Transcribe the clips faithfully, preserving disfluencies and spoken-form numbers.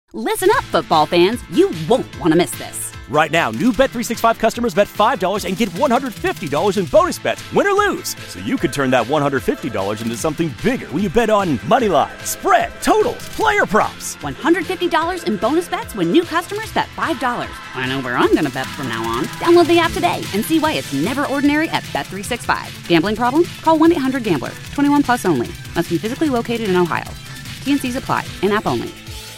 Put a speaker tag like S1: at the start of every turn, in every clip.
S1: Listen up, football fans. You won't want to miss this.
S2: Right now, new Bet three sixty-five customers bet five dollars and get one hundred fifty dollars in bonus bets, win or lose. So you could turn that one hundred fifty dollars into something bigger when you bet on money line, spread, totals, player props.
S1: one hundred fifty dollars in bonus bets when new customers bet five dollars. I know where I'm going to bet from now on. Download the app today and see why it's never ordinary at Bet three sixty-five. Gambling problem? Call one eight hundred gambler. twenty-one plus only. Must be physically located in Ohio. T N Cs apply. In-app only.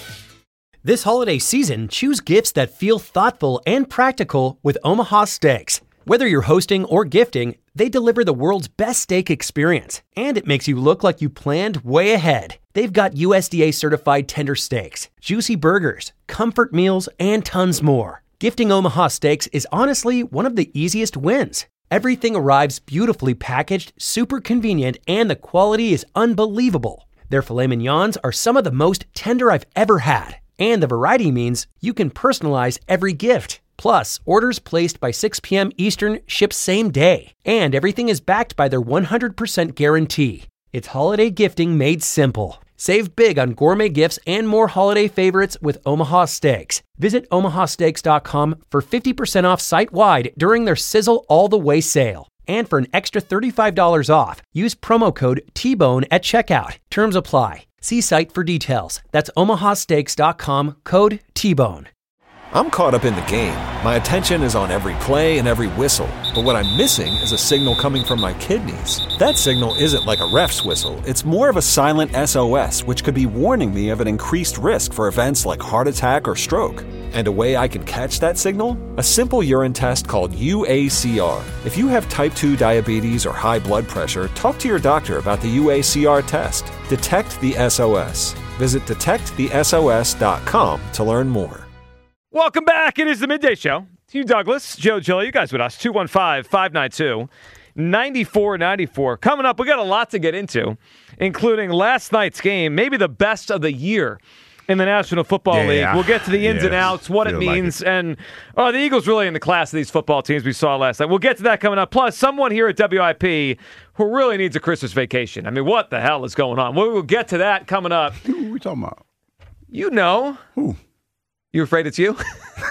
S3: This holiday season, choose gifts that feel thoughtful and practical with Omaha Steaks. Whether you're hosting or gifting, they deliver the world's best steak experience, and it makes you look like you planned way ahead. They've got U S D A-certified tender steaks, juicy burgers, comfort meals, and tons more. Gifting Omaha Steaks is honestly one of the easiest wins. Everything arrives beautifully packaged, super convenient, and the quality is unbelievable. Their filet mignons are some of the most tender I've ever had. And the variety means you can personalize every gift. Plus, orders placed by six p.m. Eastern ship same day. And everything is backed by their one hundred percent guarantee. It's holiday gifting made simple. Save big on gourmet gifts and more holiday favorites with Omaha Steaks. Visit omaha steaks dot com for fifty percent off site-wide during their Sizzle All the Way sale. And for an extra thirty-five dollars off, use promo code T Bone at checkout. Terms apply. See site for details. That's omaha steaks dot com, code T Bone.
S4: I'm caught up in the game. My attention is on every play and every whistle. But what I'm missing is a signal coming from my kidneys. That signal isn't like a ref's whistle. It's more of a silent S O S, which could be warning me of an increased risk for events like heart attack or stroke. And a way I can catch that signal? A simple urine test called U A C R. If you have type two diabetes or high blood pressure, talk to your doctor about the U A C R test. Detect the S O S. Visit detect the S O S dot com to learn more.
S5: Welcome back. It is the Midday Show. Hugh Douglas, Joe Gill, you guys with us. two one five, five nine two, nine four nine four. Coming up, we got a lot to get into, including last night's game, maybe the best of the year in the National Football
S6: yeah,
S5: League. We'll get to the ins
S6: yes,
S5: and outs, what it means,
S6: like it.
S5: and oh, the Eagles really in the class of these football teams we saw last night. We'll get to that coming up. Plus, someone here at W I P who really needs a Christmas vacation. I mean, what the hell is going on? We'll, we'll get to that coming up.
S6: Who are we talking about?
S5: You know.
S6: Who?
S5: You afraid it's you?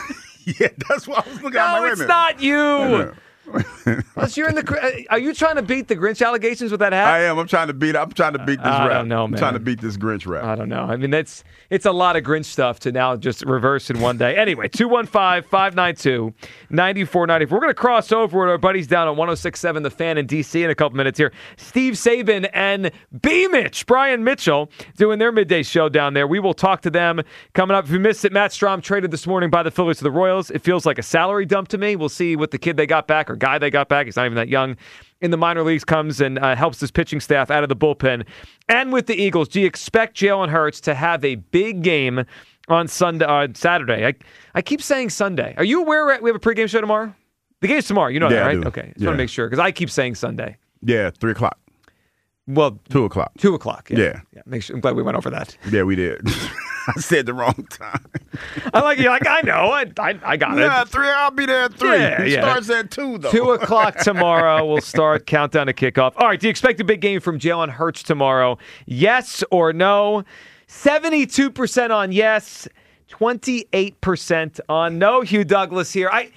S6: Yeah, that's what I was looking
S5: no,
S6: at.
S5: No, it's not you. Plus, you're in the. Are you trying to beat the Grinch allegations with that hat?
S6: I am. I'm trying to beat. I'm trying to beat this
S5: I
S6: rap.
S5: don't know, man.
S6: I'm trying to beat this Grinch rap.
S5: I don't know. I mean, that's it's a lot of Grinch stuff to now just reverse in one day. Anyway, two one five, five nine two, nine four nine four. We're going to cross over with our buddies down on one oh six point seven The Fan in D C in a couple minutes here. Steve Saban and B-Mitch, Brian Mitchell, doing their midday show down there. We will talk to them coming up. If you missed it, Matt Strom traded this morning by the Phillies to the Royals. It feels like a salary dump to me. We'll see what the kid they got back or guy they got back. He's not even that young. In the minor leagues, comes and uh, helps this pitching staff out of the bullpen. And with the Eagles, do you expect Jalen Hurts to have a big game on Sunday, uh, Saturday? I, I keep saying Sunday. Are you aware we have a pregame show tomorrow? The game's tomorrow. You know
S6: yeah,
S5: that, right?
S6: I do.
S5: Okay. Just
S6: yeah.
S5: want to make sure because I keep saying Sunday.
S6: Yeah, three o'clock.
S5: Well,
S6: two o'clock.
S5: Two o'clock. Yeah.
S6: Yeah.
S5: yeah. Make sure. I'm glad we went over that.
S6: Yeah, we did. I said the wrong time.
S5: I like you. Like I know. I I, I got
S6: yeah,
S5: it.
S6: three. I'll be there at three.
S5: Yeah,
S6: it
S5: yeah.
S6: starts at two though.
S5: Two o'clock tomorrow. We'll start countdown to kickoff. All right. Do you expect a big game from Jalen Hurts tomorrow? Yes or no? Seventy-two percent on yes. Twenty-eight percent on no. Hugh Douglas here. I.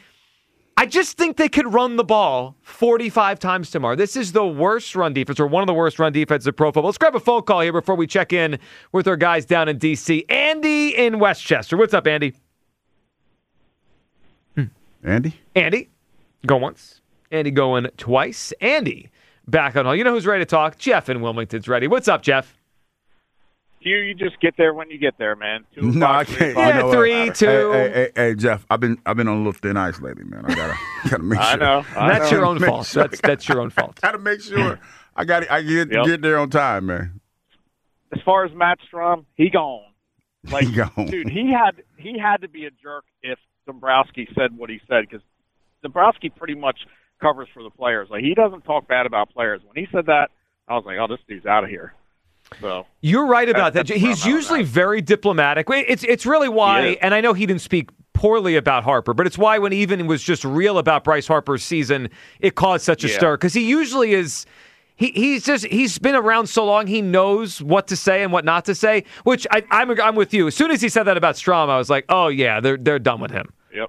S5: I just think they could run the ball forty-five times tomorrow. This is the worst run defense, or one of the worst run defenses of pro football. Let's grab a phone call here before we check in with our guys down in D C. Andy in Westchester. What's up, Andy?
S6: Hmm. Andy?
S5: Andy. Go once. Andy going twice. Andy back on hold. You know who's ready to talk? Jeff in Wilmington's ready. What's up, Jeff?
S7: You you just get there when you get there, man. Two
S6: no, I can't.
S5: Yeah,
S6: you know
S5: three,
S6: what?
S5: two.
S6: Hey, hey, hey, hey, Jeff, I've been I've been on a little thin ice lately, man. I gotta gotta make sure.
S7: I know. I
S5: that's
S7: know.
S5: your own
S6: Make
S5: fault.
S6: sure
S5: That's that's your own fault.
S6: Gotta make sure I got I get
S7: Yep.
S6: get there on time, man.
S7: As far as Matt Strom, he gone. Like,
S6: He gone.
S7: dude, he had he had to be a jerk if Dombrowski said what he said because Dombrowski pretty much covers for the players. Like he doesn't talk bad about players. When he said that, I was like, oh, this dude's out of here. So
S5: you're right about
S7: that's,
S5: that.
S7: that's
S5: He's usually
S7: that.
S5: very diplomatic. It's it's really why, and I know he didn't speak poorly about Harper, but it's why when even was just real about Bryce Harper's season, it caused such a
S7: yeah.
S5: stir because he usually is. He, he's just he's been around so long. He knows what to say and what not to say. Which I, I'm I'm with you. As soon as he said that about Strom, I was like, oh yeah, they're they're done with him.
S7: Yep.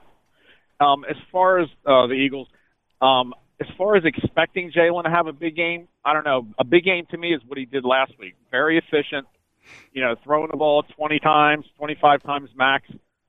S7: Um, as far as uh, the Eagles, um, as far as expecting Jalen to have a big game, I don't know. A big game to me is what he did last week. Very efficient. You know, throwing the ball twenty times, twenty-five times max,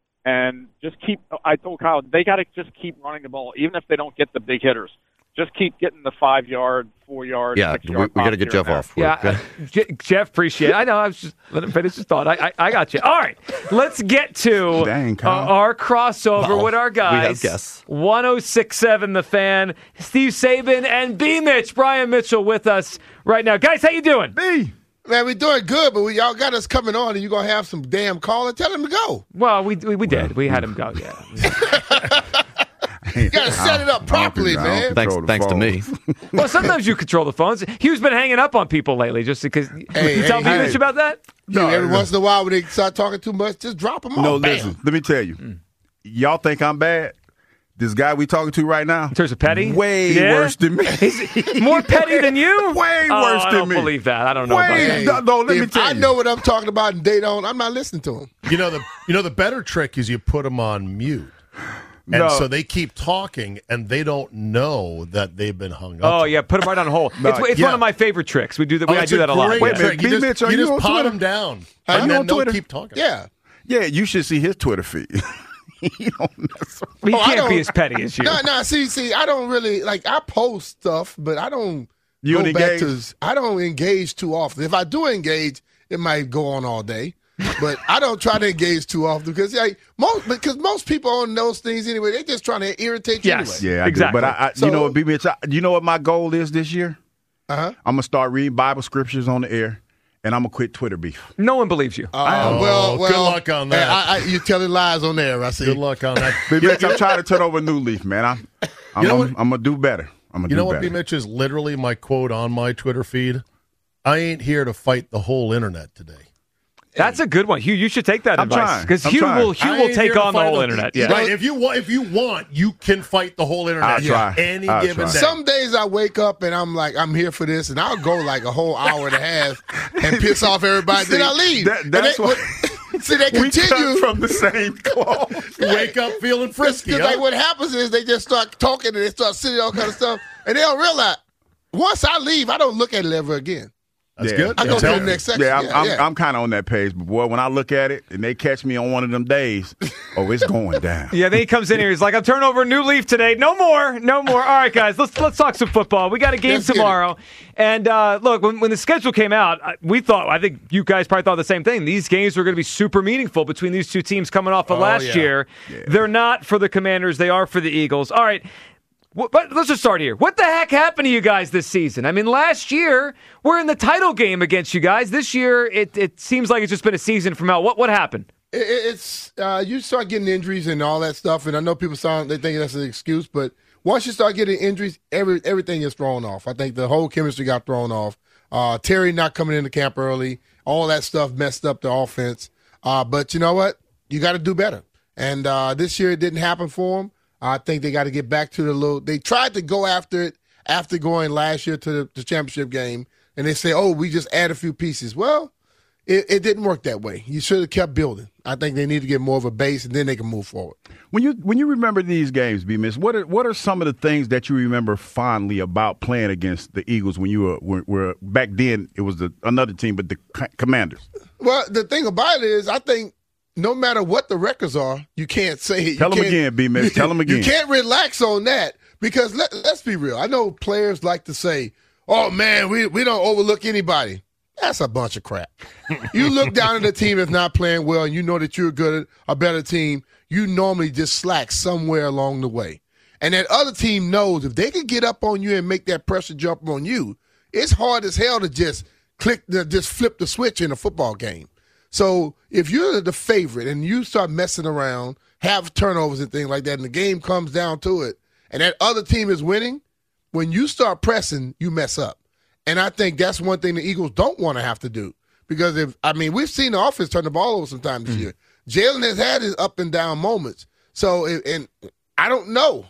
S7: and just keep. I told Kyle they got to just keep running the ball, even if they don't get the big hitters. Just keep getting the five yard, four yard.
S8: Yeah,
S7: six
S8: we,
S7: yard
S8: we got to get Jeff off.
S5: Yeah, uh, J- Jeff, appreciate it. I know. I was just let him finish his thought. I, I, I got you. All right, let's get to
S6: Dang,
S5: uh, our crossover
S8: well,
S5: with our guys.
S8: We have guests.
S5: one oh six point seven The Fan, Steve Saban and B. Mitch, Brian Mitchell with us right now. Guys, how you doing?
S6: B.
S9: Man, we're doing good, but we y'all got us coming on, and you're going to have some damn caller. Tell him to go.
S5: Well, we we, we did. We had him go, yeah.
S9: You got to set it up properly, man.
S8: Thanks, thanks to me.
S5: Well, sometimes you control the phones. Hugh's been hanging up on people lately just because.
S9: Hey,
S5: you
S9: hey,
S5: tell me
S9: hey.
S5: Mitch about that?
S9: No, every
S6: no.
S9: once in a while, when they start talking too much, just drop them off.
S6: No,
S9: Bam.
S6: listen. Let me tell you. Mm. Y'all think I'm bad? This guy we talking to right now,
S5: in terms of petty,
S6: way
S5: yeah?
S6: worse than me.
S5: He's more petty than you?
S6: Way
S5: oh,
S6: worse
S5: I
S6: than
S5: don't
S6: me.
S5: believe that. I don't know
S6: Way,
S5: about that.
S6: No, no, let
S9: if
S6: me tell
S9: I
S6: you.
S9: know what I'm talking about and they don't, I'm not listening to them.
S10: You know the you know the better trick is you put them on mute. And
S6: No.
S10: so they keep talking, and they don't know that they've been hung up.
S5: Oh yeah, put him right on hold.
S6: No,
S5: it's it's
S10: yeah.
S5: one of my favorite tricks. We do that.
S10: Oh,
S5: I
S10: it's
S5: do
S10: a
S5: that a lot.
S10: great
S6: Wait a minute,
S10: trick.
S6: B.
S10: You just,
S6: Mitch, are
S10: you
S6: you
S10: just
S6: on
S10: pot
S6: Twitter?
S10: them down,
S6: Are
S10: and
S6: you
S10: then
S6: on
S10: they'll
S6: Twitter?
S10: keep talking.
S9: Yeah.
S6: Yeah, you should see his Twitter feed. He don't mess with-
S5: He
S9: Oh, I
S5: can't
S9: don't-
S5: be as petty as you.
S9: No, no, see, see, I don't really, like, I post stuff, but I don't
S6: You
S9: go
S6: don't
S9: back
S6: engage?
S9: to, I don't engage too often. If I do engage, it might go on all day. But I don't try to engage too often because like most because most people on those things anyway, they're just trying to irritate you
S5: Yes.
S9: anyway.
S6: Yeah, I do.
S5: Exactly.
S6: But I, I
S9: So-
S6: you know what, B. Mitch, I, you know what my goal is this year?
S9: Uh-huh.
S6: I'm gonna start reading Bible scriptures on the air, and I'm gonna quit Twitter beef.
S5: No one believes you.
S9: Uh,
S10: Oh,
S9: well, well,
S10: good luck on that.
S9: hey, I, I, you're telling lies on there, I see.
S10: Good luck on that.
S6: B. Mitch, I'm trying to turn over a new leaf, man. I'm, I'm,
S10: You know
S6: I'm,
S10: what?
S6: I'm gonna do better. I'm gonna
S10: You
S6: do
S10: know what,
S6: better.
S10: B. Mitch, is literally my quote on my Twitter feed? I ain't here to fight the whole internet today.
S5: That's a good one, Hugh. You should take that
S6: I'm
S5: advice
S6: trying.
S5: because
S6: I'm
S5: Hugh
S6: trying.
S5: will Hugh
S10: I
S5: will
S10: ain't
S5: take
S10: here to
S5: on the
S10: fight
S5: whole
S10: the-
S5: internet. Yeah.
S10: Right. If you want, if you want, you can fight the whole internet.
S6: I'll try.
S10: Any
S6: I'll
S10: given
S6: try.
S10: day.
S9: Some days I wake up and I'm like, I'm here for this, and I'll go like a whole hour and a half and piss off everybody.
S6: See,
S9: then I leave.
S6: that-
S9: And
S6: that's
S9: they,
S6: what-
S9: see, they
S6: We cut
S9: continue.
S6: from the same cloth.
S10: Wake up feeling frisky.
S9: Because
S10: Huh?
S9: like what happens is they just start talking and they start sitting all kind of stuff, and they don't realize once I leave, I don't look at it ever again.
S10: That's
S6: Yeah.
S10: good.
S9: I go
S10: That's
S9: to the
S10: healthy.
S9: next section.
S6: Yeah, I'm,
S9: Yeah,
S6: I'm,
S9: yeah.
S6: I'm kind of on that page, but boy, when I look at it and they catch me on one of them days, oh, it's going down.
S5: Yeah, then he comes in here. He's like, "I'm turning over a new leaf today. No more, no more." All right, guys, let's let's talk some football. We got a game
S9: Let's get it.
S5: tomorrow, and uh, look, when when the schedule came out, I- we thought, I think you guys probably thought the same thing. These games were going to be super meaningful between these two teams coming off of
S10: Oh,
S5: last
S10: yeah.
S5: year. They're not for the Commanders. They are for the Eagles. All right. Wh- But let's just start here. What the heck happened to you guys this season? I mean, last year we're in the title game against you guys. This year, it, it seems like it's just been a season from hell. What what happened?
S9: It- it- it's uh, you start getting injuries and all that stuff, and I know people sound they think that's an excuse, but once you start getting injuries, every everything is thrown off. I think the whole chemistry got thrown off. Uh, Terry not coming into camp early, all that stuff messed up the offense. Uh, but you know what? You got to do better. And uh, this year it didn't happen for them. I think they got to get back to the little. They tried to go after it after going last year to the, the championship game, and they say, "Oh, we just add a few pieces." Well, it, it didn't work that way. You should have kept building. I think they need to get more of a base, and then they can move forward.
S6: When you when you remember these games, B. Miss, what are what are some of the things that you remember fondly about playing against the Eagles when you were were, were back then? It was the another team, but the C- Commanders.
S9: Well, the thing about it is, I think no matter what the records are, you can't say it.
S6: Tell
S9: You
S6: them
S9: can't-
S6: again, B. Miss. Tell them again.
S9: You can't relax on that because let, let's be real. I know players like to say, "Oh man, we we don't overlook anybody." That's a bunch of crap. You look down at a team that's not playing well, and you know that you're good, a better team. You normally just slack somewhere along the way, and that other team knows if they can get up on you and make that pressure jump on you, it's hard as hell to just click, the, just flip the switch in a football game. So if you're the favorite and you start messing around, have turnovers and things like that, and the game comes down to it, and that other team is winning, when you start pressing, you mess up. And I think that's one thing the Eagles don't want to have to do. Because, if I mean, we've seen the offense turn the ball over sometimes this year. Jalen has had his up and down moments. So, and I don't know.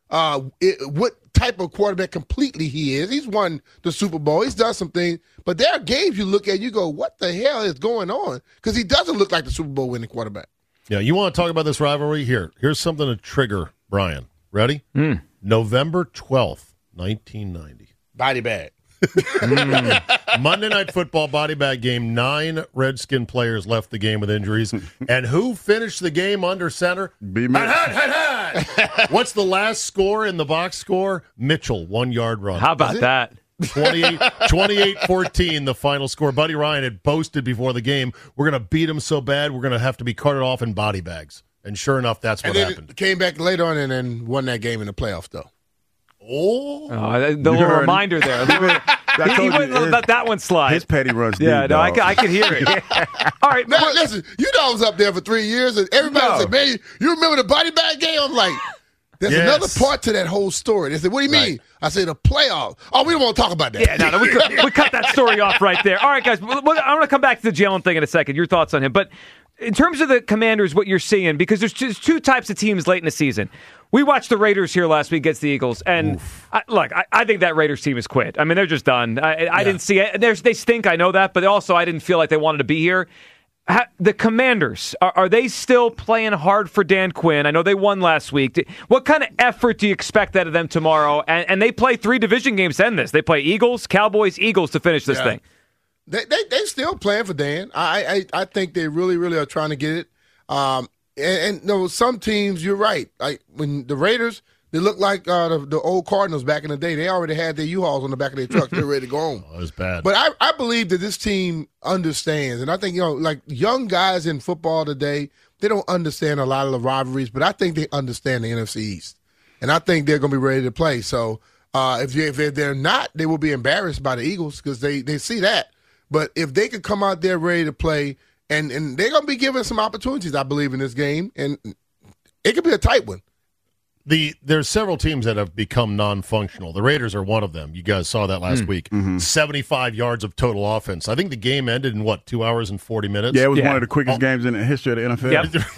S9: uh, it, what type of quarterback completely he is. He's won the Super Bowl. He's done some things. But there are games you look at, you go, what the hell is going on? Because he doesn't look like the Super Bowl winning quarterback.
S10: Yeah, you want to talk about this rivalry? Here, here's something to trigger Brian. Ready?
S5: Mm.
S10: November twelfth, nineteen ninety.
S9: Body bag.
S10: mm. Monday Night Football body bag game. Nine Redskin players left the game with injuries. And who finished the game under center?
S6: B. Mitch.
S10: What's the last score in the box score? Mitchell, one-yard run.
S5: How about that?
S10: twenty-eight fourteen, the final score. Buddy Ryan had boasted before the game, we're going to beat him so bad, we're going to have to be carted off in body bags. And sure enough, that's what
S9: and then
S10: happened.
S9: Came back later on and then won that game in the playoffs, though.
S10: Oh.
S5: oh the little reminder there. he, he wouldn't his, let that one slide.
S6: His petty runs deep,
S5: Yeah, no, I, I could hear it. All right.
S9: Now, listen, you know I was up there for three years, and everybody no. said, man, you remember the body bag game? I'm like, there's yes. another part to that whole story. They said, what do you mean? Right. I said, the playoffs. Oh, we don't want to talk about that.
S5: Yeah, no, no we, cut, we cut that story off right there. All right, guys, I want to come back to the Jalen thing in a second. Your thoughts on him. But in terms of the Commanders, what you're seeing, because there's just two types of teams late in the season. We watched the Raiders here last week against the Eagles, and I, look, I, I think that Raiders team is quit. I mean, they're just done. I, I yeah. didn't see it. There's, they stink, I know that, but also I didn't feel like they wanted to be here. How, the Commanders, are, are they still playing hard for Dan Quinn? I know they won last week. What kind of effort do you expect out of them tomorrow? And, and they play three division games to end this. They play Eagles, Cowboys, Eagles to finish this yeah. thing.
S9: They they they still playing for Dan. I, I I think they really really are trying to get it. Um, and, and you know, some teams, you're right. Like when the Raiders, they look like uh, the, the old Cardinals back in the day. They already had their U-Hauls on the back of their trucks. They're ready to go home.
S10: Oh, it was bad.
S9: But I I believe that this team understands, and I think you know, like young guys in football today, they don't understand a lot of the rivalries, but I think they understand the N F C East, and I think they're going to be ready to play. So uh, if, they, if they're not, they will be embarrassed by the Eagles because they they see that. But if they could come out there ready to play, and, and they're going to be given some opportunities, I believe, in this game, and it could be a tight one.
S10: The There's several teams that have become non-functional. The Raiders are one of them. You guys saw that last mm. week. Mm-hmm. seventy-five yards of total offense. I think the game ended in, what, two hours and forty minutes?
S6: Yeah, it was
S10: yeah.
S6: one of the quickest oh. games in the history of the N F L.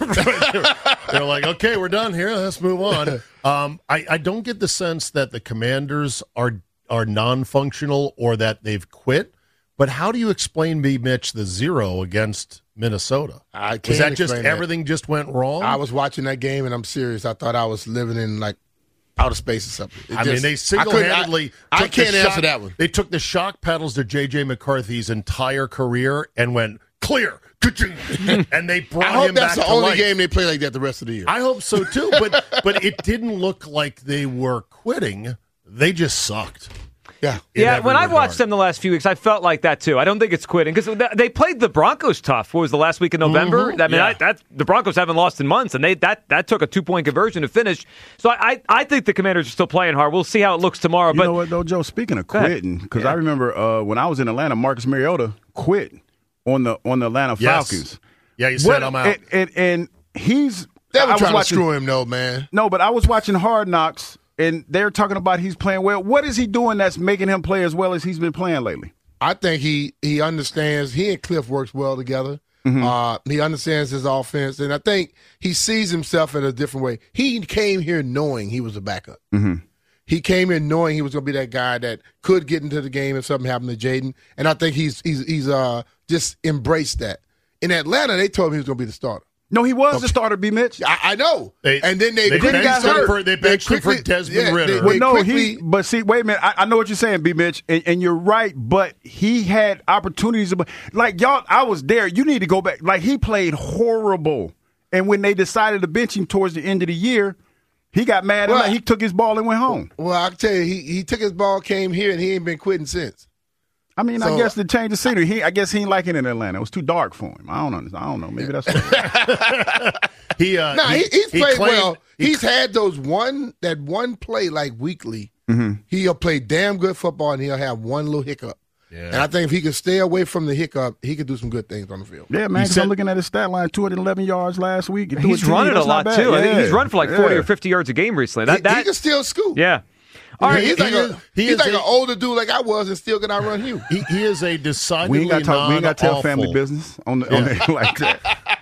S10: Yep. They're like, okay, we're done here. Let's move on. Um, I, I don't get the sense that the Commanders are are non-functional or that they've quit. But how do you explain, me, Mitch, the zero against Minnesota?
S9: I can't
S10: Was that just
S9: that.
S10: everything just went wrong?
S9: I was watching that game, and I'm serious. I thought I was living in, like, outer space or something. It
S10: I
S9: just,
S10: mean, they single-handedly
S9: I, I, I can't
S10: the
S9: answer
S10: shock,
S9: that one.
S10: They took the shock pedals to J J McCarthy's entire career and went, clear, and they brought
S9: I hope
S10: him
S9: that's
S10: back
S9: the
S10: to
S9: only
S10: life.
S9: game they play like that the rest of the year.
S10: I hope so, too. But, but it didn't look like they were quitting. They just sucked.
S9: Yeah,
S5: yeah. When I've watched them the last few weeks, I felt like that too. I don't think it's quitting because they played the Broncos tough. What was the last week in November?
S10: Mm-hmm.
S5: I mean,
S10: yeah.
S5: I, that the Broncos haven't lost in months, and they that that took a two point conversion to finish. So I, I I think the Commanders are still playing hard. We'll see how it looks tomorrow.
S6: You
S5: but
S6: know what though, Joe? Speaking of quitting, because yeah. I remember uh, when I was in Atlanta, Marcus Mariota quit on the on the Atlanta
S10: yes.
S6: Falcons.
S10: Yeah, he said, what, "I'm out,"
S6: and, and, and he's
S9: they were
S6: I was
S9: trying
S6: watching,
S9: to screw him, though, man.
S6: No, but I was watching Hard Knocks. And they're talking about he's playing well. What is he doing that's making him play as well as he's been playing lately?
S9: I think he he understands. He and Cliff works well together. Mm-hmm. Uh, he understands his offense, and I think he sees himself in a different way. He came here knowing he was a backup.
S6: Mm-hmm.
S9: He came in knowing he was going to be that guy that could get into the game if something happened to Jaden, and I think he's he's he's uh just embraced that. In Atlanta, they told him he was going to be the starter.
S6: No, he was
S9: okay.
S6: the starter, B. Mitch.
S9: I, I know.
S10: They,
S9: and then they,
S10: they
S9: quickly
S10: benched
S9: got
S10: him for, they benched him for Desmond
S9: yeah,
S10: Ritter.
S9: They,
S6: well,
S9: they
S6: no,
S9: quickly,
S6: he. But see, wait a minute. I, I know what you're saying, B. Mitch, and, and you're right. But he had opportunities. Like y'all, I was there. You need to go back. Like he played horrible, and when they decided to bench him towards the end of the year, he got mad. Well, and he took his ball and went home.
S9: Well, I can tell you, he he took his ball, came here, and he ain't been quitting since.
S6: I mean,
S9: so,
S6: I guess to change the scenery, he I guess he ain't like it in Atlanta. It was too dark for him. I don't know. I don't know. Maybe that's what
S10: he. Uh,
S9: no, he, he's
S10: he
S9: played
S10: claimed,
S9: well.
S10: He,
S9: he's had those one that one play like weekly.
S6: Mm-hmm.
S9: He'll play damn good football, and he'll have one little hiccup.
S10: Yeah.
S9: And I think if he could stay away from the hiccup, he could do some good things on the field.
S6: Yeah, man. Said, I'm looking at his stat line: two hundred eleven yards last week. He
S5: he's running a lot too.
S6: Yeah.
S5: I think he's run for like forty
S6: yeah.
S5: or fifty yards a game recently. That,
S9: he,
S5: that,
S9: he can still scoop.
S5: Yeah. All right,
S9: he's
S10: he
S9: like,
S10: is,
S9: a,
S10: he
S9: he's like
S10: a,
S9: an older dude like I was and still can outrun you.
S10: He, he is a decidedly
S6: we ain't got to we ain't got to tell
S10: awful.
S6: family business on the, on the like that.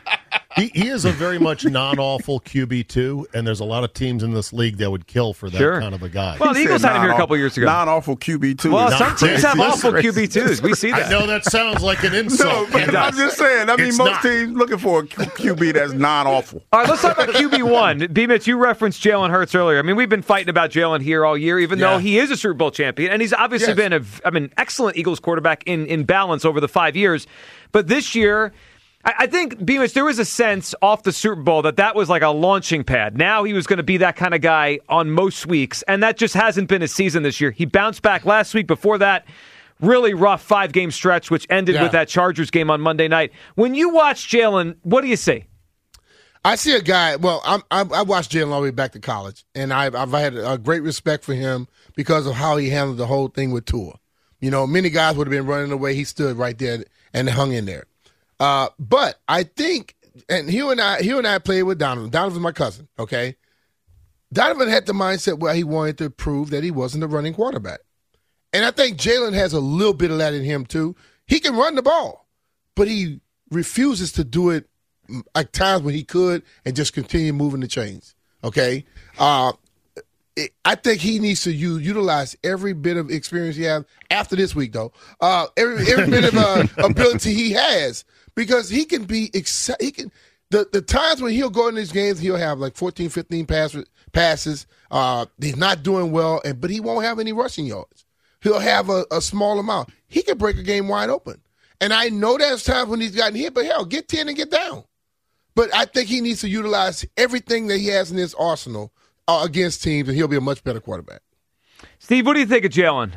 S10: he, he is a very much non-awful Q B too, and there's a lot of teams in this league that would kill for that
S5: Sure.
S10: kind of a guy.
S5: Well, the
S6: He
S5: Eagles
S6: said
S5: had him here a
S6: non-aw-
S5: couple years ago.
S6: Non-awful Q B two.
S5: Well,
S6: is
S5: some
S6: not
S5: teams have
S6: crazy.
S5: awful Q B twos. We see
S10: I
S5: that.
S10: know that sounds like an
S6: No,
S10: insult.
S6: but
S10: It
S6: I'm
S10: does.
S6: just saying. I mean,
S10: It's
S6: most
S10: not.
S6: teams looking for a Q- QB that's non-awful.
S5: All right, let's talk about Q B one. B-Mitch, you referenced Jalen Hurts earlier. I mean, we've been fighting about Jalen here all year, even
S9: Yeah.
S5: though he is a Super Bowl champion, and he's obviously
S9: Yes.
S5: been a, I mean, excellent Eagles quarterback in, in balance over the five years. But this year, I, I think, B-Mitch, there was a sense off the Super Bowl that that was like a launching pad. Now he was going to be that kind of guy on most weeks, and that just hasn't been his season this year. He bounced back last week. Before that, really rough five-game stretch, which ended
S9: Yeah.
S5: with that Chargers game on Monday night. When you watch Jalen, what do you see?
S9: I see a guy. Well, I'm, I'm, I watched Jalen all the way back to college, and I've, I've had a great respect for him because of how he handled the whole thing with Tua. You know, many guys would have been running away. He stood right there and hung in there. Uh, but I think, and Hugh and I, Hugh and I played with Donovan. Donovan's my cousin. Okay, Donovan had the mindset where he wanted to prove that he wasn't a running quarterback, and I think Jalen has a little bit of that in him too. He can run the ball, but he refuses to do it at times when he could and just continue moving the chains. Okay, uh, it, I think he needs to use, utilize every bit of experience he has after this week, though. Uh, every every bit of uh, ability he has, because he can be exci- he can the the times when he'll go in these games, he'll have like fourteen, fifteen pass, passes. Uh, he's not doing well, and but he won't have any rushing yards. He'll have a, a small amount. He can break a game wide open. And I know there's times when he's gotten hit, but hell, get ten and get down. But I think he needs to utilize everything that he has in his arsenal uh, against teams, and he'll be a much better quarterback.
S5: Steve, what do you think of Jalen?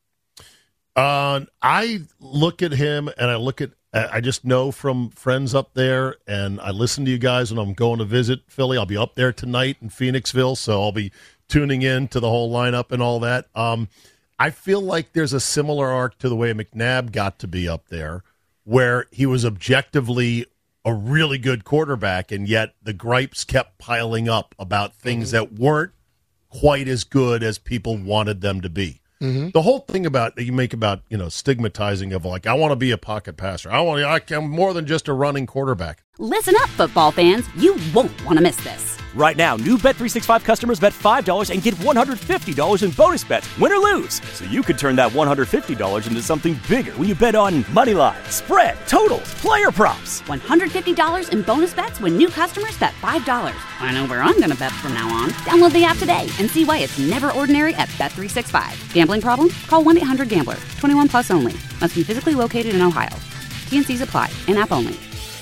S10: Uh, I look at him and I look at, I just know from friends up there, and I listen to you guys when I'm going to visit Philly. I'll be up there tonight in Phoenixville, so I'll be tuning in to the whole lineup and all that. Um, I feel like there's a similar arc to the way McNabb got to be up there, where he was objectively a really good quarterback, and yet the gripes kept piling up about things that weren't quite as good as people wanted them to be. Mm-hmm. The whole thing about that you make about, you know, stigmatizing of like, I want to be a pocket passer. I want to, I'm more than just a running quarterback.
S1: Listen up, football fans. You won't want to miss this.
S2: Right now, new Bet three sixty-five customers bet five dollars and get one hundred fifty dollars in bonus bets, win or lose. So you could turn that one hundred fifty dollars into something bigger when you bet on money line, spread, totals, player props.
S1: one hundred fifty dollars in bonus bets when new customers bet five dollars. I know where I'm going to bet from now on. Download the app today and see why it's never ordinary at Bet three sixty-five. Gambling problem? Call one eight hundred gambler. twenty-one plus only. Must be physically located in Ohio. T and C's apply. In-app only.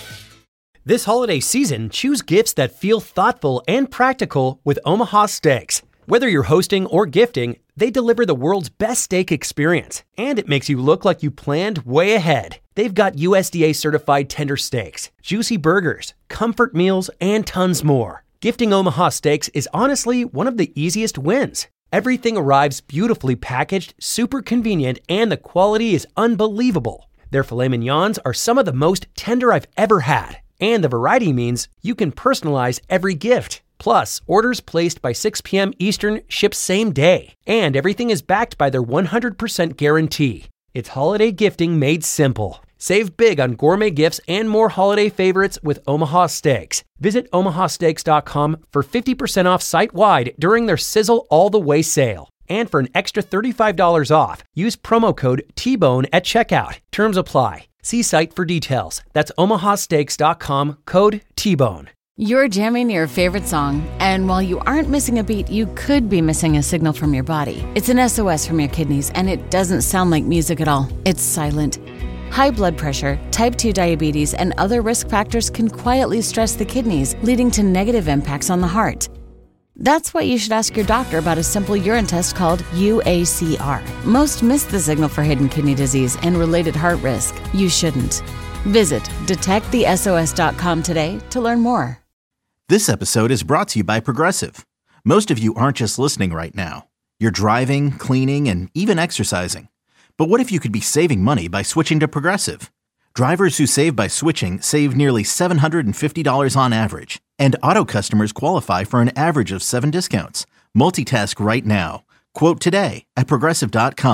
S3: This holiday season, choose gifts that feel thoughtful and practical with Omaha Steaks. Whether you're hosting or gifting, they deliver the world's best steak experience, and it makes you look like you planned way ahead. They've got U S D A-certified tender steaks, juicy burgers, comfort meals, and tons more. Gifting Omaha Steaks is honestly one of the easiest wins. Everything arrives beautifully packaged, super convenient, and the quality is unbelievable. Their filet mignons are some of the most tender I've ever had. And the variety means you can personalize every gift. Plus, orders placed by six p.m. Eastern ship same day. And everything is backed by their one hundred percent guarantee. It's holiday gifting made simple. Save big on gourmet gifts and more holiday favorites with Omaha Steaks. Visit omaha steaks dot com for fifty percent off site-wide during their Sizzle All the Way sale. And for an extra thirty-five dollars off, use promo code T Bone at checkout. Terms apply. See site for details. That's omaha steaks dot com, code T Bone.
S8: You're jamming your favorite song, and while you aren't missing a beat, you could be missing a signal from your body. It's an S O S from your kidneys, and it doesn't sound like music at all. It's silent. High blood pressure, type two diabetes, and other risk factors can quietly stress the kidneys, leading to negative impacts on the heart. That's why you should ask your doctor about a simple urine test called U A C R. Most miss the signal for hidden kidney disease and related heart risk. You shouldn't. Visit detect the S O S dot com today to learn more.
S11: This episode is brought to you by Progressive. Most of you aren't just listening right now. You're driving, cleaning, and even exercising. But what if you could be saving money by switching to Progressive? Drivers who save by switching save nearly seven hundred fifty dollars on average. And auto customers qualify for an average of seven discounts. Multitask right now. Quote today at progressive dot com.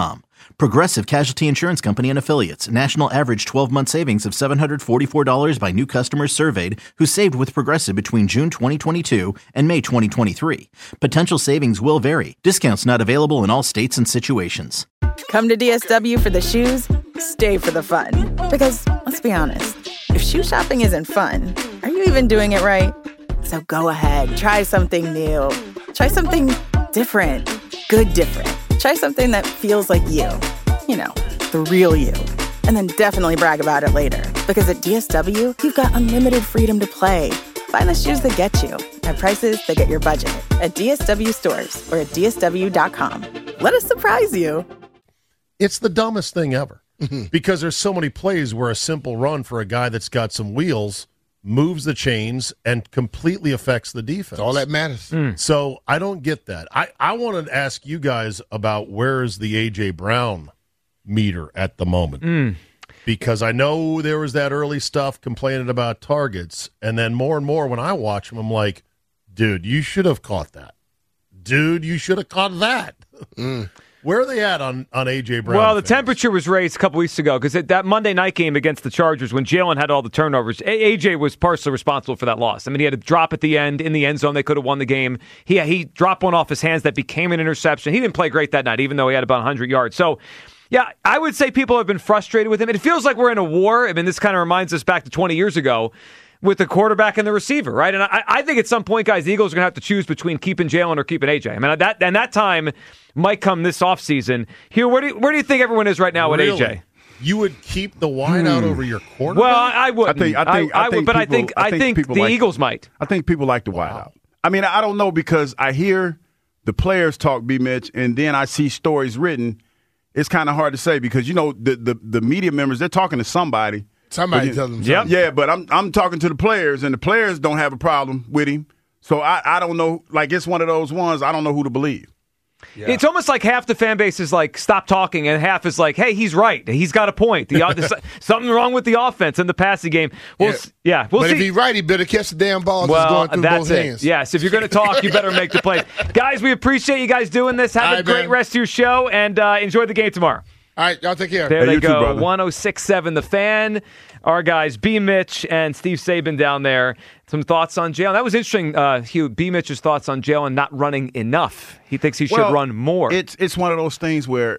S11: Progressive Casualty Insurance Company and Affiliates. National average twelve-month savings of seven hundred forty-four dollars by new customers surveyed who saved with Progressive between June twenty twenty-two and May twenty twenty-three. Potential savings will vary. Discounts not available in all states and situations.
S12: Come to D S W for the shoes, stay for the fun. Because, let's be honest, if shoe shopping isn't fun, are you even doing it right? So go ahead, try something new. Try something different. Good different. Try something that feels like you. You know, the real you. And then definitely brag about it later. Because at D S W, you've got unlimited freedom to play. Find the shoes that get you at prices that get your budget at D S W stores or at D S W dot com. Let us surprise you.
S10: It's the dumbest thing ever because there's so many plays where a simple run for a guy that's got some wheels moves the chains and completely affects the defense.
S9: That's all that matters.
S10: Mm. So I don't get that. I, I want to ask you guys about where is the A J. Brown meter at the moment.
S5: Mm.
S10: Because I know there was that early stuff complaining about targets, and then more and more when I watch him, I'm like, dude, you should have caught that. Dude, you should have caught that. Mm. Where are they at on, on A J. Brown?
S5: Well, the
S10: fans?
S5: temperature was raised a couple weeks ago because that Monday night game against the Chargers when Jalen had all the turnovers, A J was partially responsible for that loss. I mean, he had a drop at the end in the end zone. They could have won the game. He, he dropped one off his hands that became an interception. He didn't play great that night, even though he had about one hundred yards. So, yeah, I would say people have been frustrated with him. It feels like we're in a war. I mean, this kind of reminds us back to twenty years ago with the quarterback and the receiver, right? And I, I think at some point, guys, the Eagles are going to have to choose between keeping Jalen or keeping A J. I mean, that and that time might come this offseason. Hugh, where do you, where do you think everyone is right now
S10: really?
S5: with A J?
S10: You would keep the wide out
S5: hmm.
S10: over your quarterback?
S5: Well, I, I wouldn't.
S6: I think, I think,
S5: I,
S6: I,
S5: I
S6: think
S5: would, but
S6: people,
S5: I think I think,
S6: people
S5: the
S6: like,
S5: Eagles might.
S6: I think people like the wide
S10: wow.
S6: out. I mean, I don't know because I hear the players talk, B. Mitch, and then I see stories written. It's kind of hard to say because, you know, the, the, the media members, they're talking to somebody.
S9: Somebody
S6: but,
S9: tells them
S6: yep.
S9: something.
S6: Yeah, but I'm I'm talking to the players, and the players don't have a problem with him. So I, I don't know. Like, it's one of those ones, I don't know who to believe.
S5: Yeah. It's almost like half the fan base is like, stop talking, and half is like, hey, he's right. He's got a point. The, something wrong with the offense in the passing game. We'll, yeah. yeah, we'll
S9: but
S5: see.
S9: if he's right, he better catch the damn ball
S5: well,
S9: that's going through
S5: that's
S9: both
S5: it.
S9: hands.
S5: Yes, if you're going to talk, you better make the plays. Guys, we appreciate you guys doing this. Have
S9: All
S5: a
S9: right,
S5: great
S9: man.
S5: rest of your show, and uh, enjoy the game tomorrow.
S9: All right, y'all take care.
S5: There
S6: hey,
S5: they
S6: you
S5: go.
S6: Too,
S5: one oh six point seven The Fan. Our guys, B. Mitch and Steve Saban down there. Some thoughts on Jalen. That was interesting, uh, Hugh. B. Mitch's thoughts on Jalen not running enough. He thinks he should
S6: well,
S5: run more.
S6: It's it's one of those things where,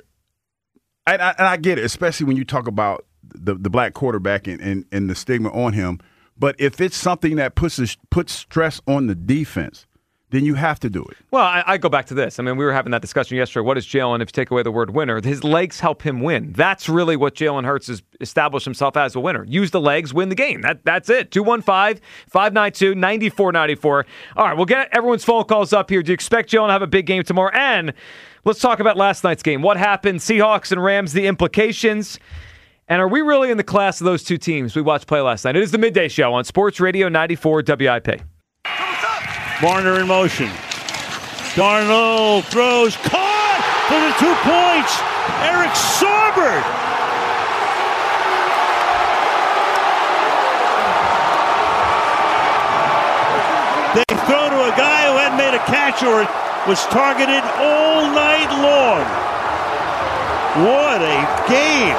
S6: and I, and I get it, especially when you talk about the, the black quarterback and, and, and the stigma on him. But if it's something that puts a, puts stress on the defense, then you have to do it.
S5: Well, I, I go back to this. I mean, we were having that discussion yesterday. What is Jalen if you take away the word winner? His legs help him win. That's really what Jalen Hurts has established himself as a winner. Use the legs, win the game. That That's it. two one five, five nine two, nine four nine four. All right, we'll get everyone's phone calls up here. Do you expect Jalen to have a big game tomorrow? And let's talk about last night's game. What happened? Seahawks and Rams, the implications. And are we really in the class of those two teams we watched play last night? It is the Midday Show on Sports Radio ninety-four W I P.
S13: Marner in motion. Darnold throws, caught for the two points. Eric Saubert. They throw to a guy who hadn't made a catch or was targeted all night long. What a game.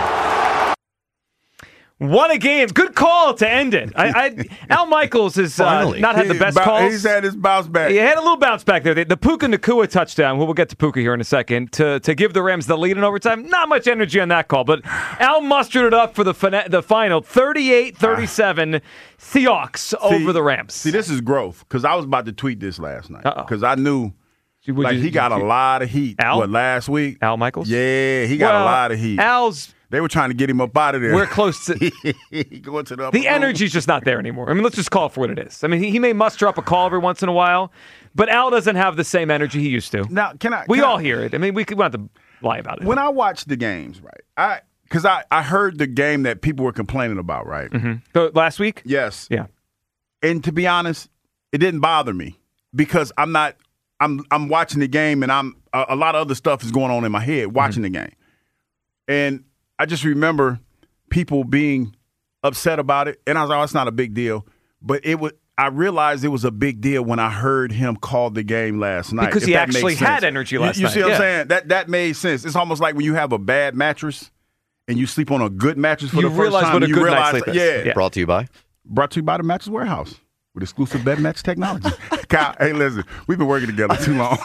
S5: What a game. Good call to end it. I, I, Al Michaels has uh, not had the best
S6: he,
S5: calls.
S6: He's had his bounce back.
S5: He had a little bounce back there. The, the Puka Nacua touchdown, we'll get to Puka here in a second, to, to give the Rams the lead in overtime. Not much energy on that call, but Al mustered it up for the fina- the final. thirty-eight thirty-seven Seahawks over the Rams.
S6: See, this is growth, because I was about to tweet this last night, because I knew
S5: Would
S6: like
S5: you-
S6: he got a
S5: you-
S6: lot of heat.
S5: Al?
S6: What, last week?
S5: Al Michaels?
S6: Yeah, he got
S5: Well,
S6: a lot of heat.
S5: Al's...
S6: They were trying to get him up out of there.
S5: We're close to...
S6: Going to the upper
S5: The
S6: room.
S5: energy's just not there anymore. I mean, let's just call it for what it is. I mean, he, he may muster up a call every once in a while, but Al doesn't have the same energy he used to.
S6: Now, can I?
S5: We
S6: can
S5: all
S6: I,
S5: hear it. I mean, we could we don't have to lie about it.
S6: When I watched the games, right, I because I, I heard the game that people were complaining about, right?
S5: Mm-hmm. So, last week?
S6: Yes.
S5: Yeah.
S6: And to be honest, it didn't bother me because I'm not. I'm I'm watching the game, and I'm a, a lot of other stuff is going on in my head watching mm-hmm. the game, and I just remember people being upset about it, and I was like, "Oh, it's not a big deal." But it would. I realized it was a big deal when I heard him call the game last night.
S5: Because he actually had energy last
S6: you, you
S5: night.
S6: You see what
S5: yeah.
S6: I'm saying? That that made sense. It's almost like when you have a bad mattress and you sleep on a good mattress for
S5: you
S6: the first
S5: realize
S6: time.
S5: What a
S6: you
S5: good
S6: realize,
S5: night's sleep
S6: yeah.
S5: is.
S6: yeah.
S14: Brought to you by?
S6: Brought to you by the Mattress Warehouse with exclusive bed match technology. Kyle, hey, listen, we've been working together too long.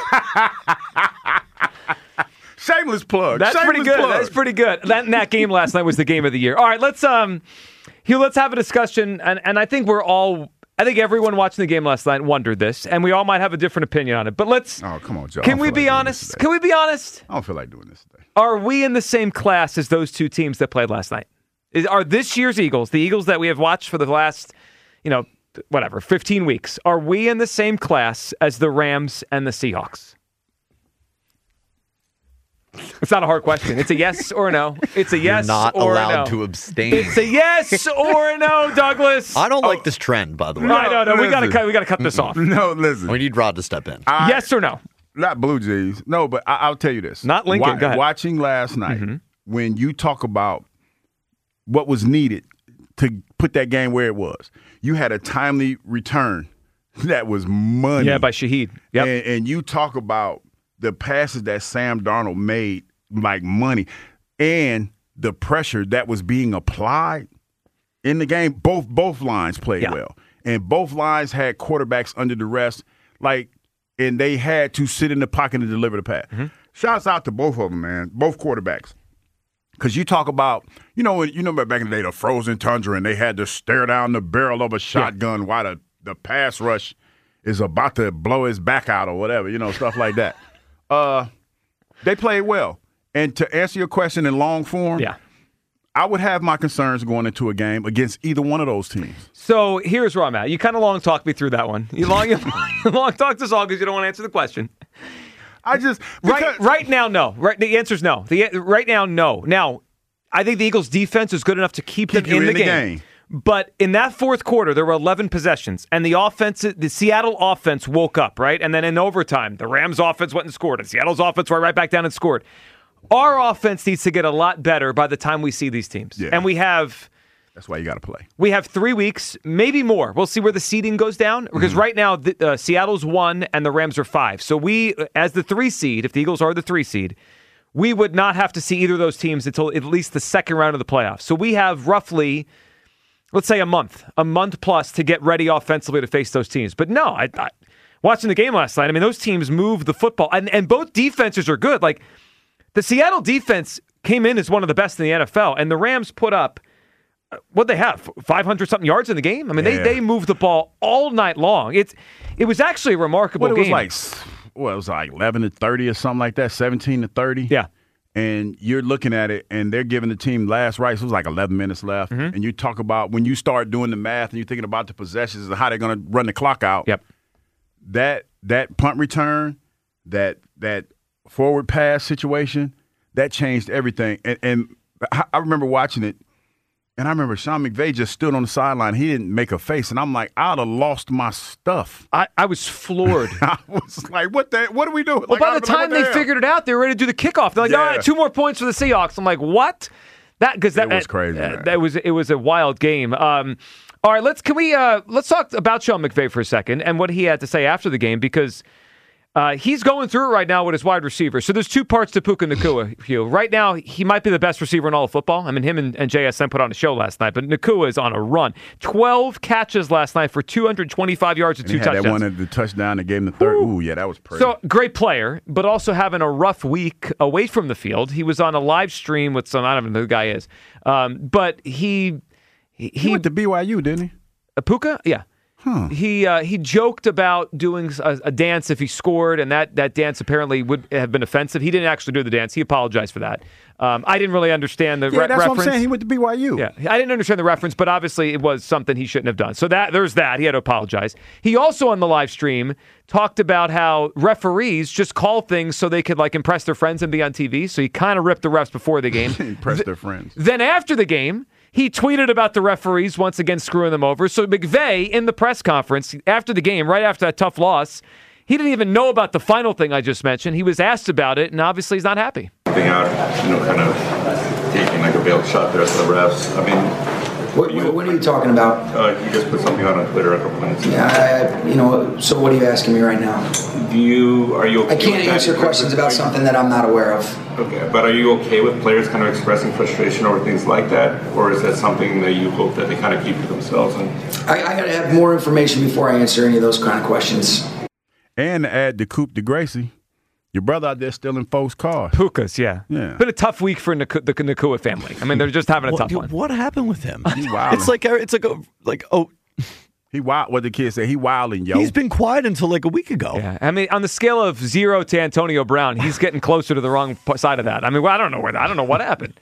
S6: Shameless plug.
S5: That's
S6: Shameless
S5: pretty good.
S6: Plug.
S5: That's pretty good. That, that game last night was the game of the year. All right, let's um, Hugh, let's have a discussion. And, and I think we're all, I think everyone watching the game last night wondered this, and we all might have a different opinion on it. But let's.
S6: Oh, come on, Joe.
S5: Can we be honest? Can we be honest?
S6: I don't feel like doing this today.
S5: Are we in the same class as those two teams that played last night? Is, are this year's Eagles, the Eagles that we have watched for the last, you know, whatever, fifteen weeks, are we in the same class as the Rams and the Seahawks? It's not a hard question. It's a yes or a no. It's a yes
S14: You're not
S5: or
S14: allowed
S5: a no.
S14: to abstain.
S5: It's a yes or a no, Douglas.
S14: I don't
S5: oh.
S14: like this trend, by the way.
S5: No, no, no. We
S6: listen.
S5: gotta cut. We gotta cut this off.
S6: No, listen.
S14: We need Rod to step in.
S6: I,
S5: yes or no?
S6: Not Blue Jays. No, but I, I'll tell you this.
S5: Not Lincoln.
S6: Wa-
S5: Go ahead.
S6: Watching last night,
S5: Mm-hmm.
S6: when you talk about what was needed to put that game where it was, you had a timely return that was money.
S5: Yeah, by Shaheed. Yep.
S6: And, and you talk about the passes that Sam Darnold made like money and the pressure that was being applied in the game. Both both lines played
S5: Yeah.
S6: well. And both lines had quarterbacks under duress, like, and they had to sit in the pocket and deliver the pass.
S5: Mm-hmm.
S6: Shouts out to both of them, man, both quarterbacks. Because you talk about, you know, you know back in the day, the frozen tundra, and they had to stare down the barrel of a shotgun yeah. while the, the pass rush is about to blow his back out or whatever, you know, stuff like that. Uh, they played well. And to answer your question in long form,
S5: yeah.
S6: I would have my concerns going into a game against either one of those teams.
S5: So here's where I'm at. You kind of long talked me through that one. You long, you long talked us all because you don't want to answer the question.
S6: I just
S5: right right now, no. Right, the answer is no. The right now, no. Now, I think the Eagles' defense is good enough to keep,
S6: keep
S5: them in,
S6: in
S5: the,
S6: the
S5: game.
S6: game.
S5: But in that fourth quarter, there were eleven possessions, and the offense, the Seattle offense woke up, right? And then in overtime, the Rams' offense went and scored, and Seattle's offense went right back down and scored. Our offense needs to get a lot better by the time we see these teams.
S6: Yeah.
S5: And we have...
S6: That's why you got to play.
S5: We have three weeks, maybe more. We'll see where the seeding goes down. Because mm-hmm. right now, the, uh, Seattle's one and the Rams are five. So we, as the three seed, if the Eagles are the three seed, we would not have to see either of those teams until at least the second round of the playoffs. So we have roughly, let's say a month, a month plus to get ready offensively to face those teams. But no, I, I watching the game last night, I mean, those teams move the football. And, and both defenses are good. Like, the Seattle defense came in as one of the best in the N F L, and the Rams put up, what'd they have, five hundred something yards in the game? I mean,
S6: yeah.
S5: they they moved the ball all night long. It's It was actually a remarkable
S6: well, it
S5: game.
S6: was like, well, it was like eleven to thirty or something like that, seventeen to thirty.
S5: Yeah.
S6: And you're looking at it, and they're giving the team last rights. It was like eleven minutes left.
S5: Mm-hmm.
S6: And you talk about when you start doing the math and you're thinking about the possessions and how they're going to run the clock out.
S5: Yep.
S6: That that punt return, that that forward pass situation, that changed everything. And, and I remember watching it, and I remember Sean McVay just stood on the sideline. He didn't make a face, and I'm like, I'd have lost my stuff.
S5: I, I was floored.
S6: I was like, what the? What are we doing?
S5: Well,
S6: like,
S5: by the time
S6: like,
S5: they
S6: the
S5: figured it out, they were ready to do the kickoff. They're like,
S6: yeah.
S5: all right, two more points for the Seahawks. I'm like, what? That because that
S6: it was crazy.
S5: Uh, that was it was a wild game. Um, all right, let's can we uh, let's talk about Sean McVay for a second and what he had to say after the game because. Uh, he's going through it right now with his wide receiver. So there's two parts to Puka Nacua, Hugh. Right now, he might be the best receiver in all of football. I mean, him and, and J S N put on a show last night, but Nacua is on a run. twelve catches last night for two hundred twenty-five yards and,
S6: and
S5: two
S6: he had
S5: touchdowns.
S6: That one at the touchdown that gave him the third. Ooh, yeah, that was pretty.
S5: So, great player, but also having a rough week away from the field. He was on a live stream with some, I don't know who the guy is, um, but he... He,
S6: he went to B Y U, didn't he?
S5: Uh, Puka? Yeah.
S6: Huh.
S5: He uh, he joked about doing a, a dance if he scored, and that, that dance apparently would have been offensive. He didn't actually do the dance. He apologized for that. Um, I didn't really understand the
S6: yeah,
S5: re-
S6: that's
S5: reference.
S6: what I'm saying. He went to B Y U.
S5: Yeah, I didn't understand the reference, but obviously it was something he shouldn't have done. So that there's that. He had to apologize. He also on the live stream talked about how referees just call things so they could like impress their friends and be on T V. So he kind of ripped the refs before the game.
S6: Impress their friends.
S5: Then after the game, he tweeted about the referees once again screwing them over. So McVay, in the press conference after the game, right after that tough loss, he didn't even know about the final thing I just mentioned. He was asked about it, and obviously he's not happy.
S15: Being out, you know, kind of taking like a bail shot there at the refs. I mean,
S14: What, what, what are you talking about?
S15: Uh, you just put something out on Twitter a couple minutes ago.
S14: Yeah, I, you know, so what are you asking me right now?
S15: Do you, are you okay
S14: I can't answer questions about something that I'm not aware of.
S15: Okay, but are you okay with players kind of expressing frustration over things like that? Or is that something that you hope that they kind of keep to themselves? And
S14: I, I got to have more information before I answer any of those kind of questions.
S6: And to add the Coupe de Gracie, your brother out there stealing folks' cars.
S5: Pukas, yeah.
S6: Yeah.
S5: Been a tough week for Naku- the Nakua family. I mean, they're just having a
S16: What,
S5: tough
S16: dude,
S5: one.
S16: what happened with him?
S6: He wildin'.
S16: It's like it's like a, like oh,
S6: he wild. What the kids say, he wilding, yo.
S16: he's been quiet until like a week ago.
S5: Yeah, I mean, on the scale of zero to Antonio Brown, he's getting closer to the wrong p- side of that. I mean, well, I don't know where. I don't know what happened.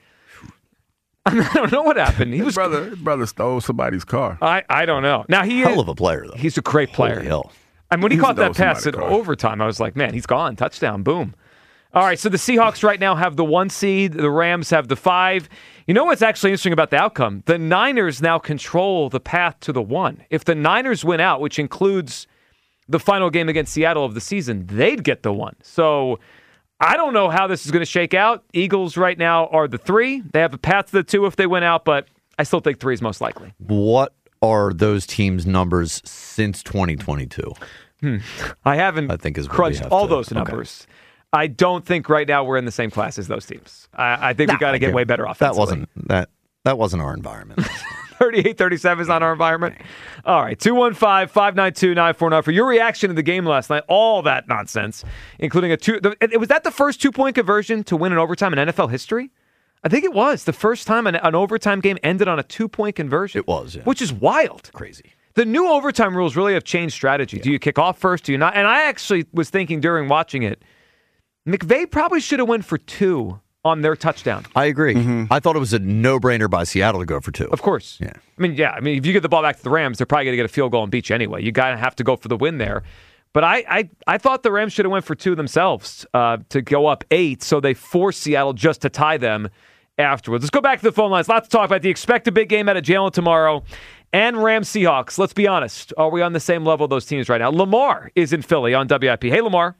S5: I, mean, I don't know what happened. He
S6: his
S5: was
S6: brother. His brother stole somebody's car.
S5: I, I don't know. Now he
S16: Hell
S5: is,
S16: of a player though.
S5: He's a great player.
S16: Holy hell.
S5: And when he
S6: He's
S5: caught that
S6: stole
S5: pass at
S6: somebody's car.
S5: overtime, I was like, man, he's gone. Touchdown. Boom. All right, so the Seahawks right now have the one seed. The Rams have the five. You know what's actually interesting about the outcome? The Niners now control the path to the one. If the Niners win out, which includes the final game against Seattle of the season, they'd get the one. So I don't know how this is going to shake out. Eagles right now are the three. They have a path to the two if they win out, but I still think three is most likely.
S16: What are those teams' numbers since twenty twenty-two?
S5: Hmm. I haven't
S16: I think is what we
S5: crunched
S16: have
S5: all
S16: to-
S5: those
S16: okay.
S5: numbers. I don't think right now we're in the same class as those teams. I, I think we
S16: Nah,
S5: got to
S16: I
S5: get
S16: get-
S5: way better
S16: That
S5: offensively.
S16: wasn't that that wasn't our environment.
S5: thirty-eight thirty-seven is not our environment. All right, two one five, five nine two, nine four nine for your reaction to the game last night. All that nonsense, including a two. The, it, was that the first two-point conversion to win an overtime in N F L history? I think it was the first time an, an overtime game ended on a two-point conversion.
S16: It was, yeah.
S5: Which is wild.
S16: Crazy.
S5: The new overtime rules really have changed strategy. Yeah. Do you kick off first? Do you not? And I actually was thinking during watching it, McVay probably should have went for two on their touchdown.
S16: I agree. Mm-hmm. I thought it was a no-brainer by Seattle to go for two.
S5: Of course.
S16: Yeah.
S5: I mean, yeah. I mean, if you get the ball back to the Rams, they're probably going to get a field goal and beat you anyway. You got to have to go for the win there. But I, I, I thought the Rams should have went for two themselves uh, to go up eight, so they forced Seattle just to tie them afterwards. Let's go back to the phone lines. Lots to talk about. The expected big game out of Jalen tomorrow and Rams Seahawks. Let's be honest. Are we on the same level of those teams right now? Lamar is in Philly on W I P. Hey, Lamar.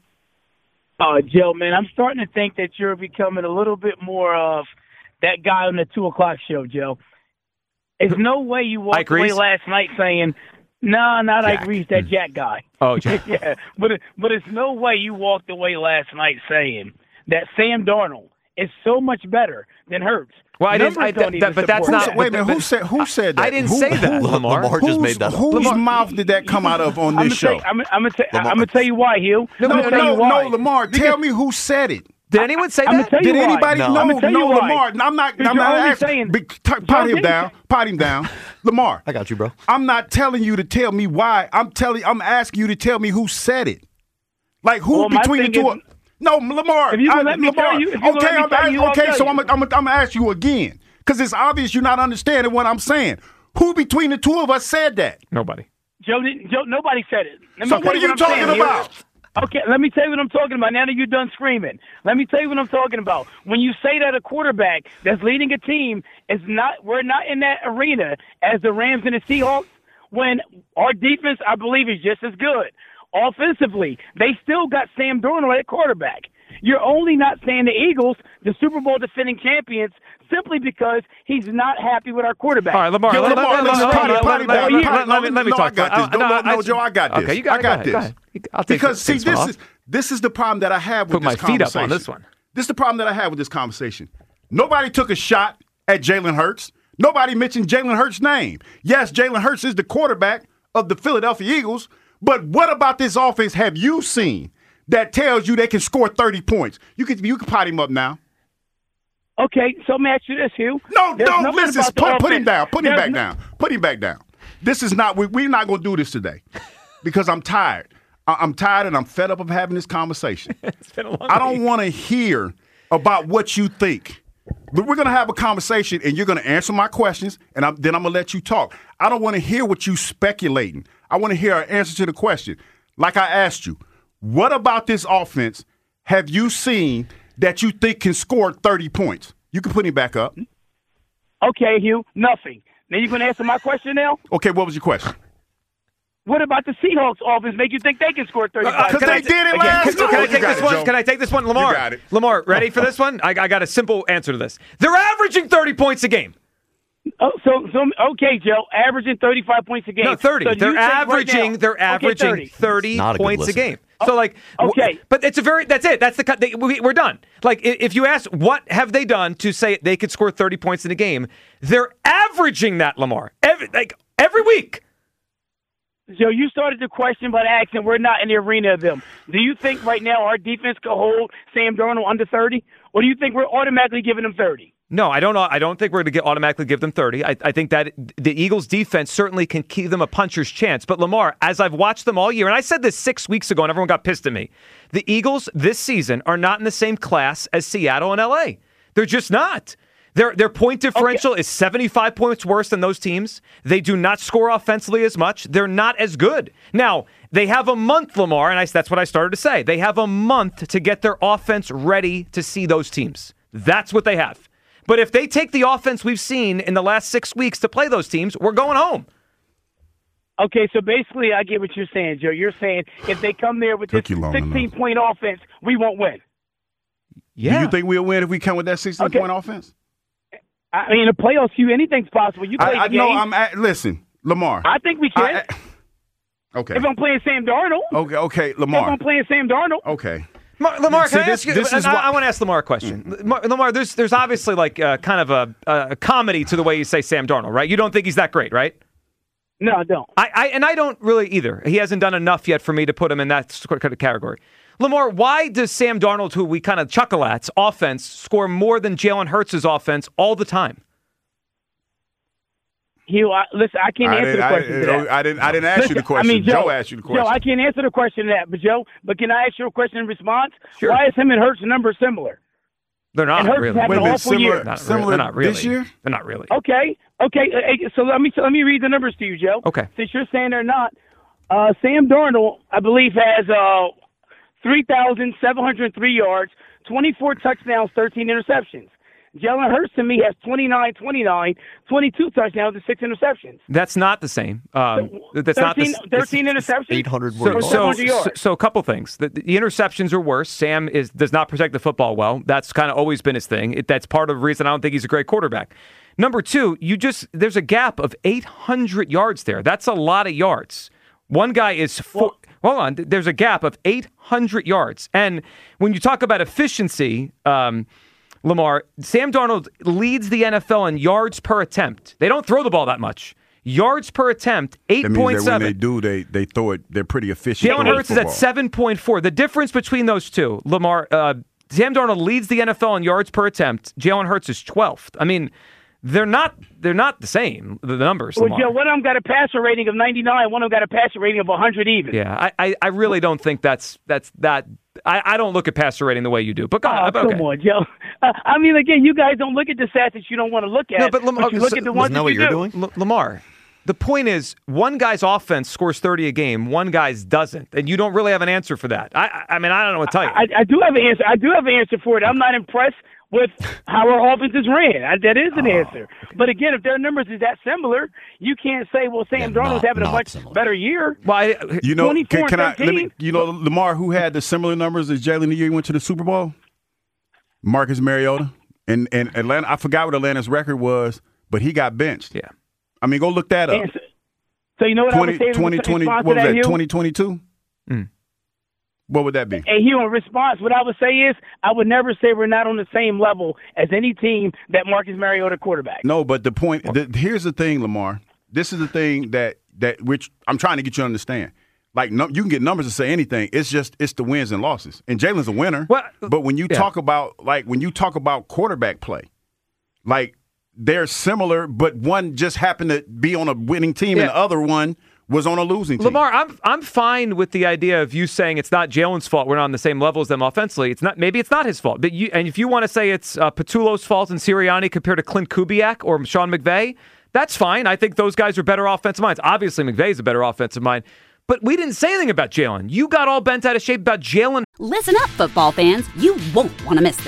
S17: Uh, Joe, man, I'm starting to think that you're becoming a little bit more of that guy on the two o'clock show, Joe. There's no way you walked away last night saying, "No, nah, not Jack. Ike Reese, that Jack guy."
S5: Oh, Jack.
S17: Yeah, but it, but it's no way you walked away last night saying that Sam Darnold is so much better than Hurts.
S5: Well, I didn't. I, that, that, but that's not.
S6: Wait a minute. Who said? Who said that?
S5: I didn't
S6: who,
S5: say that.
S6: Who,
S5: Lamar.
S16: Lamar just made that up.
S6: Whose
S17: Lamar,
S6: mouth did that come out of on this
S17: I'm
S6: show?
S17: Say, I'm, I'm gonna tell. I'm gonna tell you why, Hugh.
S6: No,
S17: no,
S6: no,
S17: no,
S6: no, Lamar.
S17: because,
S6: tell me who said it.
S5: Did anyone say
S17: I'm
S5: that?
S17: Tell you
S6: Did
S17: why.
S6: anybody?
S17: No,
S6: No,
S17: no,
S6: no,
S17: why.
S6: Lamar. I'm not. I'm not asking.
S17: Saying,
S6: Be, t- pot him down. Pot him down. Lamar.
S16: I got you, bro.
S6: I'm not telling you to tell me why. I'm telling. I'm asking you to tell me who said it. Like who
S17: well,
S6: between the two?
S17: Is,
S6: of, no, Lamar.
S17: If you
S6: I,
S17: let me
S6: Lamar.
S17: tell you, if you
S6: okay,
S17: let me
S6: I'm
S17: tell you,
S6: okay.
S17: I'll
S6: So
S17: tell
S6: I'm. I'm. I'm gonna ask you again because it's obvious you're not understanding what I'm saying. Who between the two of us said that?
S5: Nobody.
S17: Joe, Joe nobody said it. Let me
S6: so what are you
S17: what
S6: talking
S17: saying,
S6: about?
S17: Here. Okay, let me tell you what I'm talking about. Now that you're done screaming, let me tell you what I'm talking about. When you say that a quarterback that's leading a team is not, we're not in that arena as the Rams and the Seahawks. When our defense, I believe, is just as good. Offensively, they still got Sam Darnold at quarterback. You're only not saying the Eagles, the Super Bowl defending champions, simply because he's not happy with our quarterback.
S5: All right, Lamar,
S6: Yo,
S5: let,
S6: Lamar,
S5: let,
S6: let,
S5: let,
S6: let,
S5: let,
S6: let,
S5: let, let me let me
S6: no,
S5: talk.
S6: I got this.
S5: Uh,
S6: No,
S5: no,
S6: no,
S5: I,
S6: Joe, I got this.
S5: Okay, you got
S6: I got
S5: it.
S6: this.
S5: Go ahead. I'll take
S6: because see,
S5: this
S6: this
S5: off.
S6: is this is the problem that I have with
S5: Put
S6: this
S5: my feet
S6: conversation.
S5: up on this one.
S6: This is the problem that I have with this conversation. Nobody took a shot at Jalen Hurts. Nobody mentioned Jalen Hurts' name. Yes, Jalen Hurts is the quarterback of the Philadelphia Eagles, but what about this offense have you seen that tells you they can score thirty points? You can you can pot him up now.
S17: Okay, so let me ask you this, Hugh.
S6: No,
S17: There's
S6: no, listen, put, put him down. Put him
S17: There's
S6: back
S17: no-
S6: down. Put him back down. This is not, we, we're not going to do this today because I'm tired. I, I'm tired and I'm fed up of having this conversation.
S5: It's been a long
S6: I don't
S5: week.
S6: want to hear about what you think. But we're going to have a conversation and you're going to answer my questions and I'm, then I'm going to let you talk. I don't want to hear what you speculating. I want to hear an answer to the question. Like I asked you, what about this offense have you seen that you think can score thirty points? You can put him back up.
S17: Okay, Hugh, nothing. Now you're going to answer my question now?
S6: Okay, what was your question?
S17: What about the Seahawks offense make you think they can score thirty-five?
S6: Because they did it
S5: Again,
S6: last
S5: can, can I
S6: year.
S5: take this one? Can I take this one, Lamar?
S6: You got it.
S5: Lamar, ready for this one? I, I got a simple answer to this. They're averaging thirty points a game.
S17: Oh, so, so okay, Joe, averaging thirty-five points a game.
S5: No, thirty.
S17: So
S5: they're
S17: you think right
S5: averaging.
S17: now-
S5: they're averaging
S17: okay,
S5: thirty,
S16: Not a good
S5: points a
S16: listener.
S5: game. So like,
S17: okay,
S5: w- but it's a very. That's it. That's the. cut- They, we, we're done. Like, i- if you ask, what have they done to say they could score thirty points in a game? They're averaging that, Lamar. Every like every week.
S17: Joe, you started the question by asking we're not in the arena of them. Do you think right now our defense could hold Sam Darnold under thirty, or do you think we're automatically giving them thirty?
S5: No, I don't know. I don't think we're going to get automatically give them thirty. I, I think that the Eagles' defense certainly can give them a puncher's chance. But Lamar, as I've watched them all year, and I said this six weeks ago, and everyone got pissed at me, the Eagles this season are not in the same class as Seattle and L A. They're just not. Their their point differential okay. is seventy-five points worse than those teams. They do not score offensively as much. They're not as good. Now, they have a month, Lamar, and I, that's what I started to say. They have a month to get their offense ready to see those teams. That's what they have. But if they take the offense we've seen in the last six weeks to play those teams, we're going home.
S17: Okay, so basically I get what you're saying, Joe. You're saying if they come there with this sixteen-point offense, we won't win.
S5: Yeah.
S6: Do you think we'll win if we come with that sixteen-point
S17: okay.
S6: offense?
S17: I mean, in the playoffs, you anything's possible. You play
S6: I, I
S17: the
S6: know.
S17: game.
S6: I'm at, listen, Lamar.
S17: I think we can.
S6: I, I, okay.
S17: If I'm playing Sam Darnold.
S6: Okay, okay, Lamar.
S17: If I'm playing Sam Darnold.
S6: Okay.
S5: Mar- Lamar,
S6: See,
S5: can I
S6: this,
S5: ask you?
S6: this is
S5: I,
S6: what,
S5: I want to ask Lamar a question. Mm. Lamar, there's there's obviously like uh, kind of a, a comedy to the way you say Sam Darnold, right? You don't think he's that great, right?
S17: No, I don't.
S5: I, I and I don't really either. He hasn't done enough yet for me to put him in that kind of category. Lamar, why does Sam Darnold, who we kind of chuckle at's offense, score more than Jalen Hurts' offense all the time?
S17: Hugh, I, listen, I can't
S6: I
S17: answer the question
S6: I,
S17: to that.
S6: I didn't. I didn't ask
S17: listen,
S6: you the question.
S17: I mean, Joe,
S6: Joe asked you the question.
S17: Joe, I can't answer the question to that, but Joe, but can I ask you a question in response?
S5: Sure.
S17: Why is him and Hurts' numbers similar?
S5: They're not
S17: and Hurts
S5: really.
S17: Having
S6: Wait a
S17: an
S6: minute,
S17: awful
S6: similar,
S17: year.
S5: Not
S6: similar
S5: really. They're not really.
S6: this year?
S5: They're not really.
S17: Okay, okay. uh, So let me so let me read the numbers to you, Joe.
S5: Okay.
S17: Since you're saying they're not, uh, Sam Darnold, I believe, has uh, three thousand seven hundred three yards, twenty-four touchdowns, thirteen interceptions. Jalen Hurts to me has twenty-nine, twenty-nine, twenty-two touchdowns and six interceptions.
S5: That's not the same. Um, that's
S17: thirteen,
S5: not the,
S17: thirteen interceptions.
S16: eight hundred
S5: So,
S16: more
S5: so,
S16: yards.
S5: so, so a couple things. The, the interceptions are worse. Sam is does not protect the football well. That's kind of always been his thing. It, that's part of the reason I don't think he's a great quarterback. Number two, you just there's a gap of eight hundred yards there. That's a lot of yards. One guy is four. Well, hold on. There's a gap of eight hundred yards. And when you talk about efficiency, um, Lamar, Sam Darnold leads the N F L in yards per attempt. They don't throw the ball that much. Yards per attempt, eight point seven.
S6: That means that when they do, they, they throw it, they're pretty efficient.
S5: Jalen Hurts is at seven point four. The difference between those two, Lamar, uh, Sam Darnold leads the N F L in yards per attempt. Jalen Hurts is twelfth. I mean, they're not they're not the same, the numbers,
S17: Well,
S5: Lamar.
S17: Joe, one of them got a passer rating of ninety-nine. One of them got a passer rating of one hundred even.
S5: Yeah, I, I, I really don't think that's that's that. I, I don't look at passer rating the way you do. But go
S17: Oh,
S5: okay.
S17: come on, Joe. Uh, I mean, again, you guys don't look at the stats that you don't want to look at.
S5: No, but, Lamar,
S17: you look
S5: so,
S17: at the ones that, you do.
S5: L- Lamar, the point is, one guy's offense scores thirty a game, one guy's doesn't, and you don't really have an answer for that. I, I mean, I don't know what to tell you.
S17: I, I do have an answer. I do have an answer for it. I'm not impressed with how our offense is ran. I, that is an oh, answer. Okay. But again, if their numbers is that similar, you can't say, well, Sam yeah, Darnold's
S16: not,
S17: having a much similar. better year.
S5: Well, I,
S6: you know, can, can I? Let me, you know, Lamar, who had the similar numbers as Jalen the year he went to the Super Bowl? Marcus Mariota. And and Atlanta, I forgot what Atlanta's record was, but he got benched.
S5: Yeah.
S6: I mean, go look that up.
S17: So, so you know what
S6: twenty,
S17: I would say
S6: twenty, twenty, what was that, twenty twenty-two?
S5: Mm.
S6: What would that be?
S17: And Hugh, in response, what I would say is I would never say we're not on the same level as any team that Marcus Mariota quarterback.
S6: No, but the point, the, here's the thing, Lamar. This is the thing that, that which I'm trying to get you to understand. Like, no, you can get numbers to say anything. It's just it's the wins and losses. And Jalen's a winner.
S5: Well,
S6: but when you
S5: yeah.
S6: talk about like when you talk about quarterback play, like they're similar, but one just happened to be on a winning team,
S5: yeah.
S6: and the other one was on a losing team.
S5: Lamar, I'm I'm fine with the idea of you saying it's not Jalen's fault. We're not on the same level as them offensively. It's not. Maybe it's not his fault. But you, and if you want to say it's uh, Patullo's fault and Sirianni compared to Clint Kubiak or Sean McVay, that's fine. I think those guys are better offensive minds. Obviously, McVay's a better offensive mind. But we didn't say anything about Jalen. You got all bent out of shape about Jalen.
S1: Listen up, football fans. You won't want to miss this.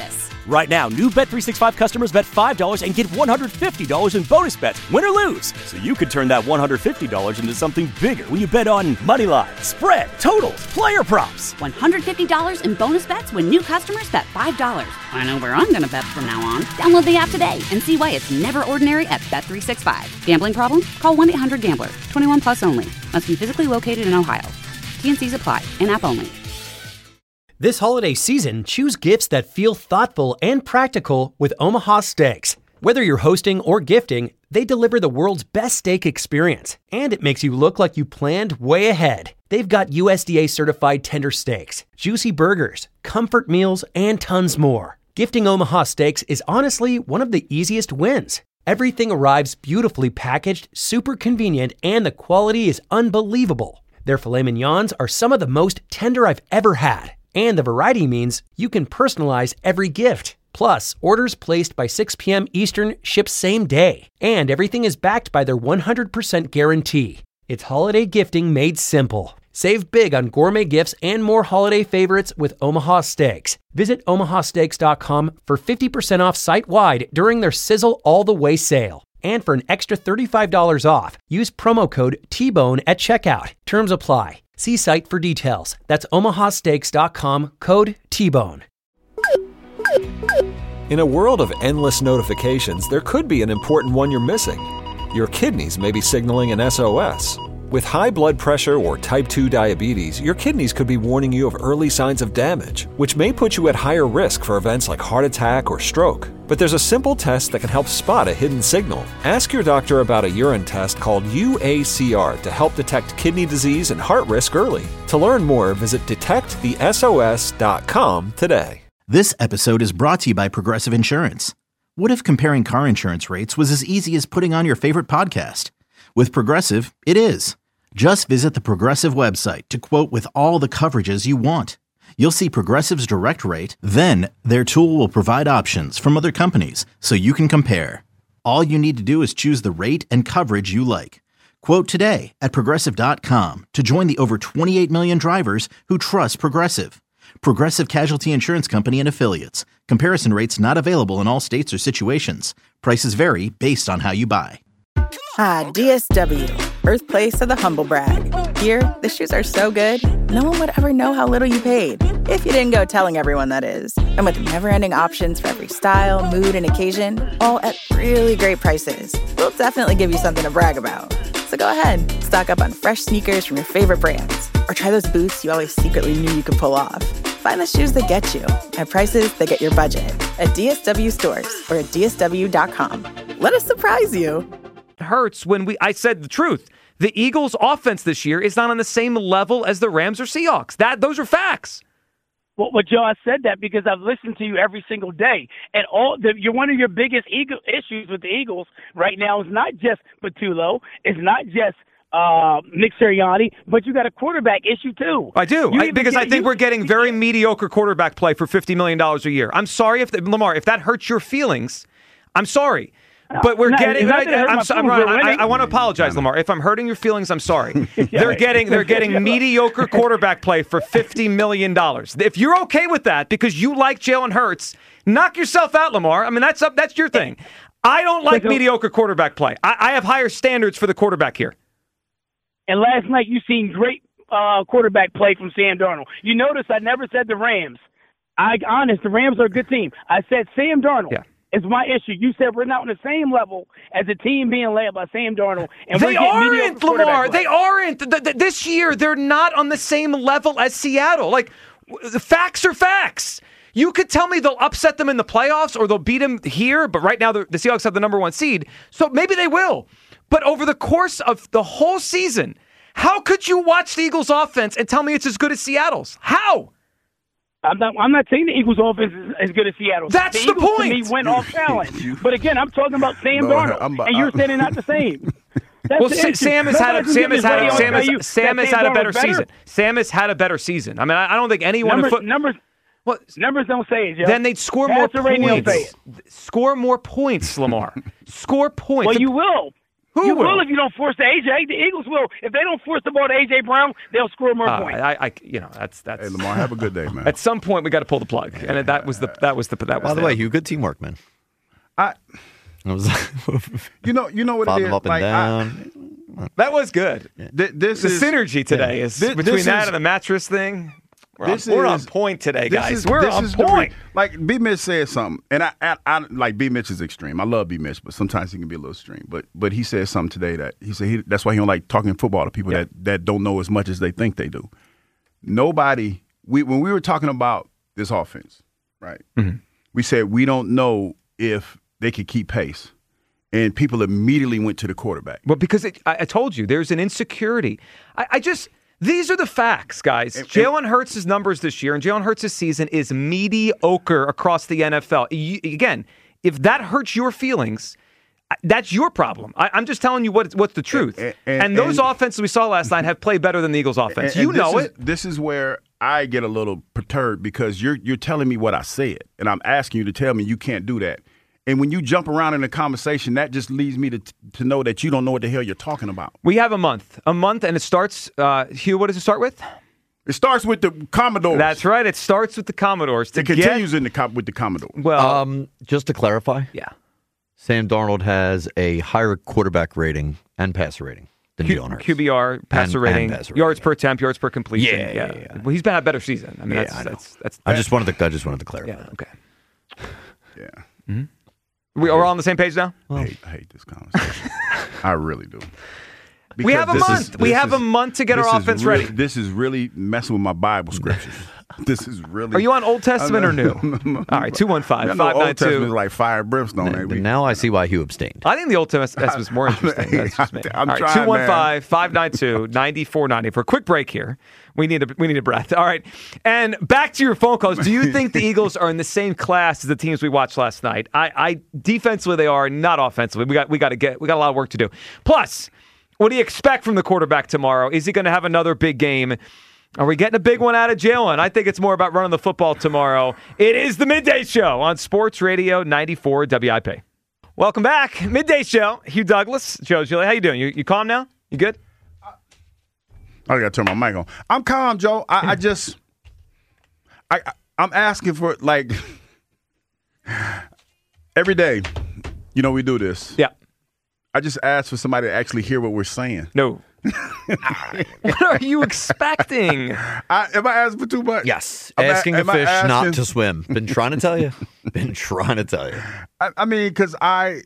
S2: Right now, new Bet three sixty-five customers bet five dollars and get one hundred fifty dollars in bonus bets, win or lose. So you could turn that one hundred fifty dollars into something bigger when you bet on money line, spread, totals, player props.
S1: one hundred fifty dollars in bonus bets when new customers bet five dollars. I know where I'm going to bet from now on. Download the app today and see why it's never ordinary at Bet three sixty-five. Gambling problem? Call one eight hundred gambler. twenty-one plus only. Must be physically located in Ohio. T N Cs apply. In-app only.
S3: This holiday season, choose gifts that feel thoughtful and practical with Omaha Steaks. Whether you're hosting or gifting, they deliver the world's best steak experience, and it makes you look like you planned way ahead. They've got U S D A certified tender steaks, juicy burgers, comfort meals, and tons more. Gifting Omaha Steaks is honestly one of the easiest wins. Everything arrives beautifully packaged, super convenient, and the quality is unbelievable. Their filet mignons are some of the most tender I've ever had. And the variety means you can personalize every gift. Plus, orders placed by six p.m. Eastern ship same day. And everything is backed by their one hundred percent guarantee. It's holiday gifting made simple. Save big on gourmet gifts and more holiday favorites with Omaha Steaks. Visit omaha steaks dot com for fifty percent off site-wide during their Sizzle All the Way sale. And for an extra thirty-five dollars off, use promo code T Bone at checkout. Terms apply. See site for details. That's omaha steaks dot com, code T Bone.
S4: In a world of endless notifications, there could be an important one you're missing. Your kidneys may be signaling an S O S. With high blood pressure or type two diabetes, your kidneys could be warning you of early signs of damage, which may put you at higher risk for events like heart attack or stroke. But there's a simple test that can help spot a hidden signal. Ask your doctor about a urine test called U A C R to help detect kidney disease and heart risk early. To learn more, visit detect the S O S dot com today.
S11: This episode is brought to you by Progressive Insurance. What if comparing car insurance rates was as easy as putting on your favorite podcast? With Progressive, it is. Just visit the Progressive website to quote with all the coverages you want. You'll see Progressive's direct rate, then their tool will provide options from other companies so you can compare. All you need to do is choose the rate and coverage you like. Quote today at progressive dot com to join the over twenty-eight million drivers who trust Progressive. Progressive Casualty Insurance Company and Affiliates. Comparison rates not available in all states or situations. Prices vary based on how you buy.
S12: Ah, D S W, birthplace of the humble brag. Here, the shoes are so good, no one would ever know how little you paid. If you didn't go telling everyone, that is. And with never-ending options for every style, mood, and occasion, all at really great prices, we'll definitely give you something to brag about. So go ahead, stock up on fresh sneakers from your favorite brands, or try those boots you always secretly knew you could pull off. Find the shoes that get you at prices that get your budget at D S W stores or at D S W dot com. Let us surprise you.
S5: Hurts when we I said the truth. The Eagles' offense this year is not on the same level as the Rams or Seahawks. That those are facts.
S17: Well, well, Joe, I said that because I've listened to you every single day, and all the, you're one of your biggest Eagle issues with the Eagles right now is not just Patullo, it's not just uh, Nick Sirianni, but you got a quarterback issue too.
S5: I do I, because get, I think
S17: you,
S5: we're getting very mediocre quarterback play for fifty million dollars a year. I'm sorry if the, Lamar, if that hurts your feelings, I'm sorry. But we're
S17: no,
S5: getting. I, I'm, I'm, I, I, I want to
S17: winning.
S5: apologize, Lamar. If I'm hurting your feelings, I'm sorry. They're getting. They're getting mediocre quarterback play for fifty million dollars. If you're okay with that because you like Jalen Hurts, knock yourself out, Lamar. I mean, that's up. That's your thing. I don't like mediocre quarterback play. I, I have higher standards for the quarterback here.
S17: And last night you seen great uh, quarterback play from Sam Darnold. You notice I never said the Rams. I honest, the Rams are a good team. I said Sam Darnold.
S5: Yeah.
S17: Is my issue. You said we're not on the same level as a team being led by Sam Darnold. And
S5: they aren't, Lamar.
S17: They
S5: aren't. The, the, this year, they're not on the same level as Seattle. Like, the facts are facts. You could tell me they'll upset them in the playoffs or they'll beat them here, but right now the, the Seahawks have the number one seed, so maybe they will. But over the course of the whole season, how could you watch the Eagles' offense and tell me it's as good as Seattle's? How?
S17: I'm not, I'm not saying the Eagles' offense is as good as Seattle.
S5: That's
S17: the,
S5: the
S17: Eagles,
S5: point.
S17: To me, went off talent. But again, I'm talking about Sam
S6: No,
S17: Darnold,
S6: I'm about-
S17: and you're saying they're not the same. That's
S5: Well,
S17: the
S5: Sa-
S17: issue.
S5: Sam has had a,
S17: Nobody
S5: Sam
S17: can
S5: has
S17: give
S5: had
S17: me
S5: a, Sam
S17: radio
S5: has,
S17: and tell you
S5: Sam
S17: that
S5: has
S17: Sam
S5: had a
S17: Darnold
S5: better
S17: is better.
S5: season. Sam has had a better season. I mean, I, I don't think anyone
S17: Numbers,
S5: in foot.
S17: numbers,
S5: Well,
S17: numbers don't say it, Joe.
S5: then they'd score more
S17: Pass the radio, say
S5: points.
S17: it.
S5: Score more points, Lamar. Score points.
S17: Well, you will.
S5: Who
S17: you
S5: will?
S17: will if you don't force the A J. The Eagles will. If they don't force the ball to A J Brown, they'll score more
S5: Uh,
S17: points.
S5: I, I, you know, that's that's.
S6: Hey, Lamar, have a good day, man.
S5: At some point, we got to pull the plug, and that was the that was the that was.
S16: By the way, you good teamwork, man.
S6: I,
S16: It was
S6: you know, you know what
S16: bob
S6: it
S16: them
S6: is.
S16: up and
S6: Like,
S16: down.
S6: I,
S5: that was good.
S6: th- this
S5: The
S6: is
S5: synergy today
S6: yeah.
S5: is
S6: Thi-
S5: between
S6: this
S5: that
S6: is-
S5: and the mattress thing. We're,
S6: This
S5: on, we're on
S6: is-
S5: point today,
S6: this
S5: guys.
S6: is-
S5: we're
S6: this
S5: on
S6: is the
S5: point.
S6: re- like B. Mitch said something, and I, I, I like B. Mitch is extreme. I love B. Mitch, but sometimes he can be a little extreme. But but he said something today that he said he, that's why he don't like talking football to people
S5: Yeah.
S6: that, that don't know as much as they think they do. Nobody. We when we were talking about this offense, right?
S5: Mhm.
S6: We said we don't know if they could keep pace, and people immediately went to the quarterback.
S5: Well, because it, I, I told you, there's an insecurity. I, I just, these are the facts, guys.
S6: And-
S5: Jalen Hurts' numbers this year and Jalen Hurts' season is mediocre across the N F L. You, again, if that hurts your feelings, I- that's your problem. I, I'm just telling you what, what's the truth.
S6: And-
S5: And,
S6: and-
S5: those
S6: and-
S5: offenses we saw last night have played better than the Eagles' offense.
S6: And-
S5: you
S6: and
S5: know
S6: this is-
S5: it.
S6: This is where I get a little perturbed because you're you're telling me what I said, and I'm asking you to tell me you can't do that. And when you jump around in the conversation, that just leads me to to know that you don't know what the hell you're talking about.
S5: We have a month. A month, and it starts, uh, Hugh, what does it start with?
S6: It starts with the Commodores.
S5: That's right. It starts with the Commodores. To
S6: It continues in the cop with the Commodores.
S5: Well,
S16: Um, just to clarify,
S5: yeah.
S16: Sam Darnold has a higher quarterback rating and passer rating than
S5: Q-
S16: Jalen Hurts.
S5: Q B R, passer
S16: And- and
S5: rating,
S16: passer rating,
S5: yards per attempt, yards per completion.
S16: Yeah, yeah, yeah.
S5: Well, he's been had a better season. I mean,
S16: Yeah,
S5: that's,
S16: I know.
S5: that's that's.
S16: I just wanted to. I just wanted to clarify.
S5: Yeah. Okay.
S6: Yeah.
S5: We are we on the same page now.
S6: I, hate, I hate this conversation. I really do.
S5: We have a
S6: Because this
S5: month.
S6: is-
S5: We
S6: this
S5: have a
S6: is-
S5: month to get
S6: this
S5: our
S6: is
S5: offense
S6: really-
S5: ready.
S6: This is really messing with my Bible scriptures. This is really.
S5: Are you on Old Testament or new? All right, two one five,
S6: I know
S5: five nine
S6: Old Testament is
S5: two.
S6: like fire and brimstone. ain't we?
S16: Now I see why Hugh abstained.
S5: I think the Old Testament was more interesting. That's just me.
S6: I'm
S5: All right,
S6: trying,
S5: two one five, five nine two, nine four nine zero. For a quick break here, we need a we need a breath. All right, and back to your phone calls. Do you think the Eagles are in the same class as the teams we watched last night? I, I defensively they are, not offensively. We got we got to get we got a lot of work to do. Plus, what do you expect from the quarterback tomorrow? Is he going to have another big game? Are we getting a big one out of Jalen? I think it's more about running the football tomorrow. It is the Midday Show on Sports Radio ninety-four W I P. Welcome back. Midday Show. Hugh Douglas, Joe Gilly. How you doing? You, you calm now? You good?
S6: I got to turn my mic on. I'm calm, Joe. I, I just, I, I, I'm asking for like every day. You know, we do this.
S5: Yeah.
S6: I just ask for somebody to actually hear what we're saying.
S5: No. What are you expecting?
S6: I, am I asking for too much?
S16: Yes.
S6: I'm a-
S16: Asking a
S6: am I
S16: fish not
S6: asking-
S16: to swim. Been trying to tell you. Been trying to tell you.
S6: I, I mean, because I,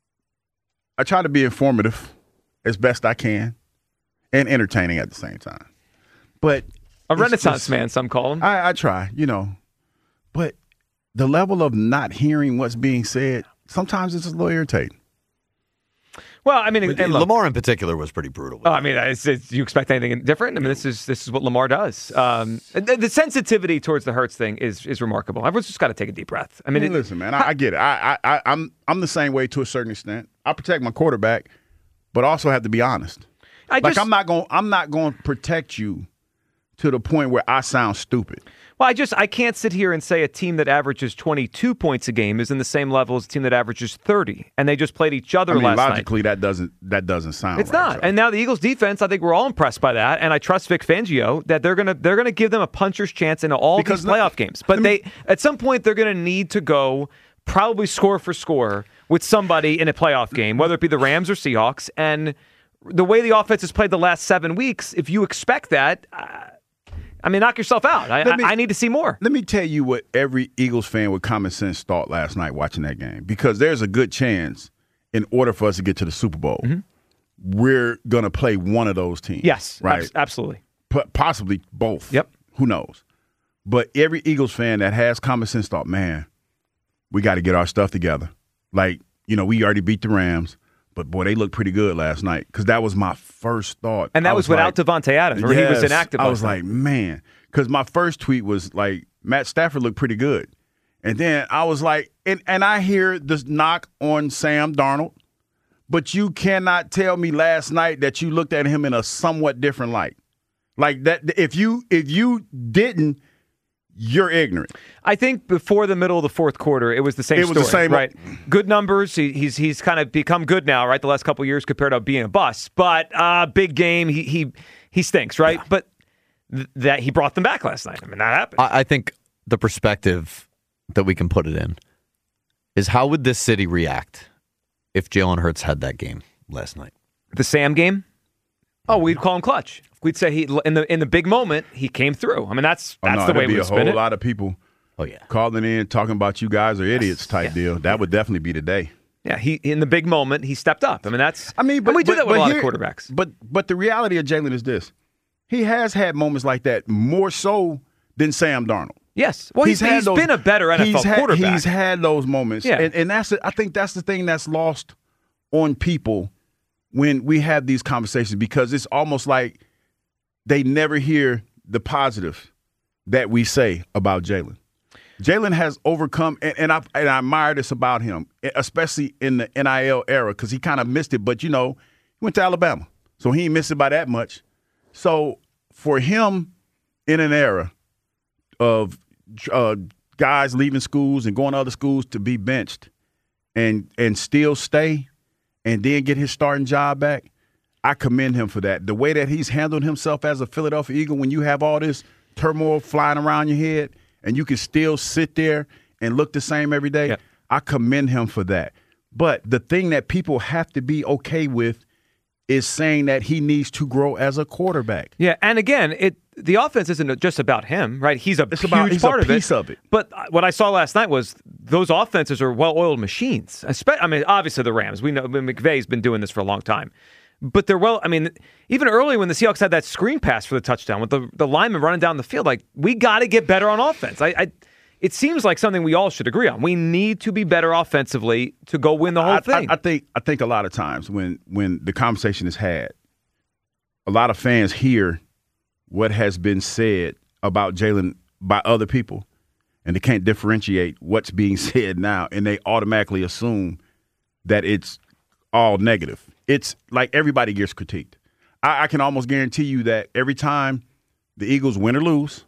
S6: I try to be informative as best I can, and entertaining at the same time. But
S5: A
S6: it's
S5: Renaissance
S6: just-
S5: man, some call him.
S6: I, I try, you know, but the level of not hearing what's being said sometimes it's a little irritating.
S5: Well, I mean, and look,
S16: Lamar in particular was pretty brutal.
S5: Oh, I mean, it's, it's, you expect anything different? I mean, this is this is what Lamar does. Um, the, the sensitivity towards the Hurts thing is is remarkable. Everyone's just got to take a deep breath. I mean,
S6: Hey,
S5: it,
S6: listen, man, I, I get it. I, I, I, I'm, I'm the same way to a certain extent. I protect my quarterback, but also have to be honest.
S5: I
S6: like
S5: just-
S6: I'm not going, I'm not going to protect you to the point where I sound stupid.
S5: Well, I just I can't sit here and say a team that averages twenty-two points a game is in the same level as a team that averages thirty, and they just played each other
S6: I mean,
S5: last night.
S6: logically, that doesn't, that doesn't sound.
S5: It's
S6: right,
S5: not.
S6: Joe.
S5: And now the Eagles defense, I think we're all impressed by that, and I trust Vic Fangio that they're gonna they're gonna give them a puncher's chance in all
S6: Because
S5: these
S6: let-
S5: playoff games. But they at some point they're gonna need to go probably score for score with somebody in a playoff game, whether it be the Rams or Seahawks. And the way the offense has played the last seven weeks, if you expect that, uh, I mean, knock yourself out. I,
S6: Let me-
S5: I, I need to see more.
S6: Let me tell you what every Eagles fan with common sense thought last night watching that game. Because there's a good chance, in order for us to get to the Super Bowl, we're going to play one of those teams.
S5: Yes,
S6: right?
S5: abs- absolutely.
S6: P- possibly both.
S5: Yep.
S6: Who knows? But every Eagles fan that has common sense thought, man, we got to get our stuff together. Like, you know, we already beat the Rams, but boy, they looked pretty good last night. Because that was my first thought.
S5: And that
S6: I
S5: was, without
S6: like,
S5: Devontae Adams, where he was
S6: Yes.
S5: inactive.
S6: I
S5: last
S6: was
S5: night.
S6: like, man, because my first tweet was like, Matt Stafford looked pretty good. And then I was like, and, and I hear this knock on Sam Darnold, but you cannot tell me last night that you looked at him in a somewhat different light. Like that, if you if you didn't, you're ignorant.
S5: I think before the middle of the fourth quarter, it was the same
S6: It was
S5: story,
S6: the same-
S5: right? Good numbers. He, he's he's kind of become good now, right? The last couple of years compared to being a bust. But uh, big game, he he he stinks, right? Yeah. But th- that he brought them back last night. I mean, that happened.
S16: I, I think the perspective that we can put it in is how would this city react if Jalen Hurts had that game last night?
S5: The Sam game? Oh, we'd call him clutch. We'd say he in the in the big moment he came through. I mean, that's that's
S6: oh, no,
S5: the way
S6: be
S5: we
S6: a
S5: spin
S6: whole
S5: it.
S6: lot of people.
S16: Oh yeah,
S6: calling in talking about you guys are idiots type
S5: yeah.
S6: deal. That would definitely be the day.
S5: Yeah, he in the big moment he stepped up. I mean, that's.
S6: I mean, but
S5: and we do
S6: but,
S5: that with
S6: but
S5: a lot
S6: here,
S5: of quarterbacks.
S6: But but the reality of Jalen is this: he has had moments like that more so than Sam Darnold.
S5: Yes, well, he's, he's, he's those, been a better N F L
S6: he's had,
S5: quarterback.
S6: He's had those moments,
S5: yeah,
S6: and, and that's I think that's the thing that's lost on people when we have these conversations because it's almost like they never hear the positive that we say about Jalen. Jalen has overcome, and, and, I, and I admire this about him, especially in the N I L era, because he kind of missed it. But, you know, he went to Alabama, so he ain't missed it by that much. So for him in an era of uh, guys leaving schools and going to other schools to be benched and and still stay and then get his starting job back, I commend him for that. The way that he's handled himself as a Philadelphia Eagle when you have all this turmoil flying around your head and you can still sit there and look the same every day, yeah. I commend him for that. But the thing that people have to be okay with is saying that he needs to grow as a quarterback.
S5: Yeah, and again, it the offense isn't just about him, right? He's a
S6: it's
S5: huge
S6: about, he's
S5: part
S6: a
S5: of,
S6: piece
S5: it.
S6: of it.
S5: But what I saw last night was those offenses are well-oiled machines. I mean, obviously the Rams. We know McVay's been doing this for a long time. But they're well, I mean, even early when the Seahawks had that screen pass for the touchdown with the, the lineman running down the field, like, we got to get better on offense. I, I It seems like something we all should agree on. We need to be better offensively to go win the whole
S6: I,
S5: thing.
S6: I, I think I think a lot of times when when the conversation is had, a lot of fans hear what has been said about Jalen by other people, and they can't differentiate what's being said now, and they automatically assume that it's all negative. It's like everybody gets critiqued. I, I can almost guarantee you that every time the Eagles win or lose,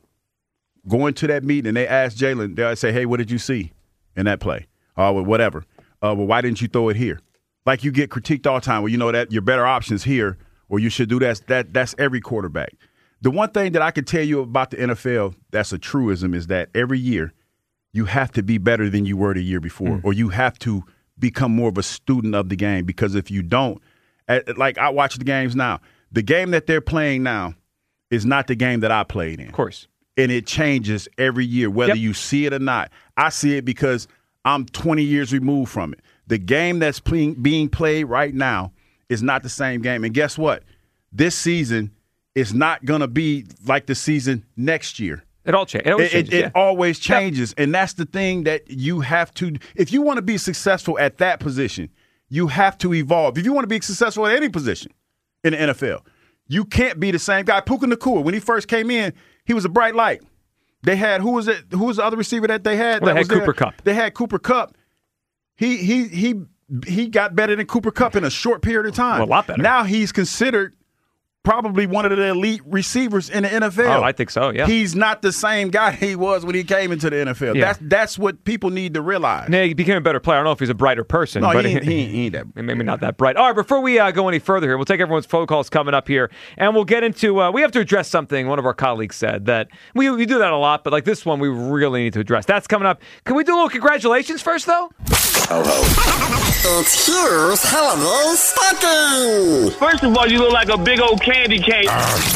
S6: go into that meeting and they ask Jalen, they'll say, hey, what did you see in that play? Oh, well, whatever. Uh, well, why didn't you throw it here? Like you get critiqued all the time. Well, you know that your better options here, or you should do that. That that's every quarterback. The one thing that I can tell you about the N F L that's a truism is that every year you have to be better than you were the year before, mm. or you have to become more of a student of the game, because if you don't, at, like I watch the games now, the game that they're playing now is not the game that I played in.
S5: Of course.
S6: And it changes every year, whether yep. you see it or not. I see it because I'm twenty years removed from it. The game that's playing, being played right now is not the same game. And guess what? This season is not going to be like the season next year.
S5: It all cha- it always
S6: it,
S5: changes.
S6: It,
S5: yeah.
S6: it always changes. Yep. And that's the thing that you have to – if you want to be successful at that position, you have to evolve. If you want to be successful at any position in the N F L, you can't be the same guy. Puka Nacua, when he first came in, he was a bright light. They had – who was it? Who was the other receiver that they had?
S5: Well,
S6: that
S5: they had
S6: was
S5: Cooper
S6: there?
S5: Kupp.
S6: They had Cooper Kupp. He he he he got better than Cooper Kupp in a short period of time.
S5: Well, a lot better.
S6: Now he's considered probably one of the elite receivers in the N F L.
S5: Oh, I think so, yeah.
S6: He's not the same guy he was when he came into the N F L.
S5: Yeah.
S6: That's that's what people need to realize.
S5: Yeah, he became a better player. I don't know if he's a brighter person.
S6: No,
S5: but
S6: he ain't, he ain't, he ain't that.
S5: Maybe not that bright. All right, before we uh, go any further here, we'll take everyone's phone calls coming up here, and we'll get into uh, – we have to address something one of our colleagues said that – we we do that a lot, but like this one we really need to address. That's coming up. Can we do a little congratulations first, though?
S18: Oh, oh. It's Hugh's holiday stocking.
S17: First of all, you look like a big old candy cane.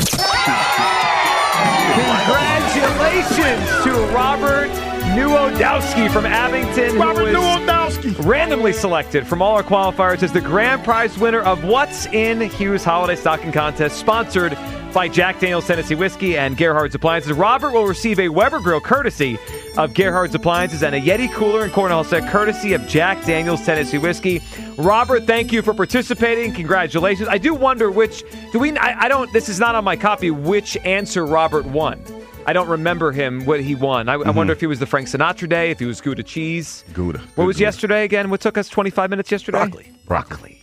S5: Congratulations to Robert Newodowski from Abington.
S6: Robert
S5: who was
S6: Newodowski.
S5: randomly selected from all our qualifiers as the grand prize winner of What's in Hugh's Holiday Stocking Contest, sponsored by Jack Daniel's Tennessee Whiskey and Gerhard's Appliances. Robert will receive a Weber Grill courtesy of Gerhard's Appliances and a Yeti cooler and cornhole set courtesy of Jack Daniel's Tennessee Whiskey. Robert, thank you for participating. Congratulations. I do wonder which, do we, I, I don't, this is not on my copy, which answer Robert won. I don't remember him, what he won. I, mm-hmm. I wonder if he was the Frank Sinatra day, if he was Gouda cheese.
S6: Gouda.
S5: What was
S6: Gouda.
S5: yesterday again? What took us twenty-five minutes yesterday?
S16: Broccoli.
S5: Broccoli.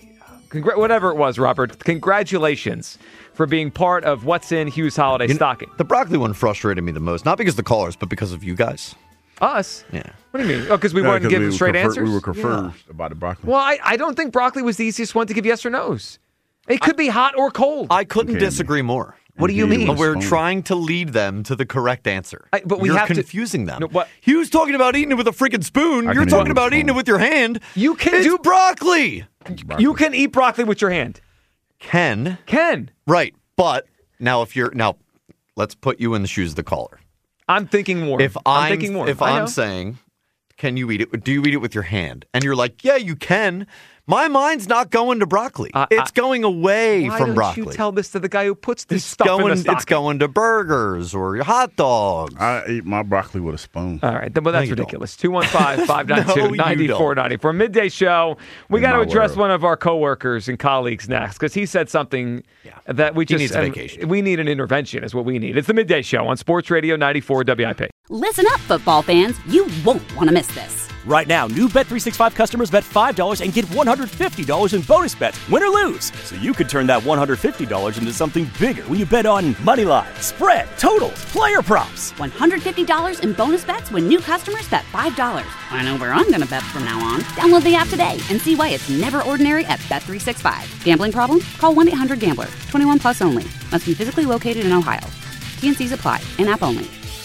S5: Congra- whatever it was, Robert. Congratulations for being part of what's in Hugh's holiday
S16: You know,
S5: stocking.
S16: The broccoli one frustrated me the most, not because of the callers, but because of you guys.
S5: Us?
S16: Yeah.
S5: What do you mean? Oh, because we
S6: No,
S5: weren't
S6: 'cause
S5: giving
S6: we were
S5: straight
S6: confer-
S5: answers?
S6: We were confused about the broccoli.
S5: Well, I, I don't think broccoli was the easiest one to give yes or no's. It could be hot or cold.
S16: I couldn't
S5: Okay.
S16: disagree more.
S5: What do you mean?
S16: But we're
S5: Spoon.
S16: trying to lead them to the correct answer.
S5: I- but we
S16: You're
S5: have to-
S16: confusing them.
S5: No, what-
S16: He was talking about eating it with a freaking spoon.
S5: I
S16: You're
S5: can eat it
S16: talking
S5: with a
S16: about eating
S5: spoon.
S16: it with your hand.
S5: You can
S16: it's
S5: do
S16: broccoli.
S5: You can eat broccoli with your hand.
S16: Can.
S5: Can.
S16: Right. But now if you're now let's put you in the shoes of the caller.
S5: I'm thinking more.
S16: If
S5: I'm
S16: I'm,
S5: thinking more.
S16: if
S5: I
S16: I'm
S5: know.
S16: saying, can you eat it? Do you eat it with your hand? And you're like, yeah, you can. My mind's not going to broccoli.
S5: Uh,
S16: it's
S5: I-
S16: going away
S5: Why
S16: from
S5: don't
S16: broccoli.
S5: you tell this to the guy who puts this
S16: it's
S5: stuff
S16: going.
S5: in the stocking?
S16: It's going to burgers or hot dogs.
S6: I eat my broccoli with a spoon.
S5: All right, then, well, that's
S16: you don't.
S5: ridiculous. two one five, five nine two, nine four nine zero. For a midday show, we
S6: In
S5: got to
S6: my
S5: address
S6: world.
S5: one of our coworkers and colleagues next because he said something that we
S16: He
S5: just
S16: needs a
S5: and
S16: vacation.
S5: We need an intervention, is what we need. It's the midday show on Sports Radio ninety-four W I P.
S1: Listen up, football fans. You won't want to miss this.
S2: Right now, new Bet three sixty-five customers bet five dollars and get one hundred fifty dollars in bonus bets, win or lose. So you could turn that one hundred fifty dollars into something bigger when you bet on money line, spread, totals, player props.
S1: one hundred fifty dollars in bonus bets when new customers bet five dollars. I know where I'm going to bet from now on. Download the app today and see why it's never ordinary at Bet three sixty-five. Gambling problem? Call one eight hundred gambler. twenty-one plus only. Must be physically located in Ohio. T and C's apply. In-app only.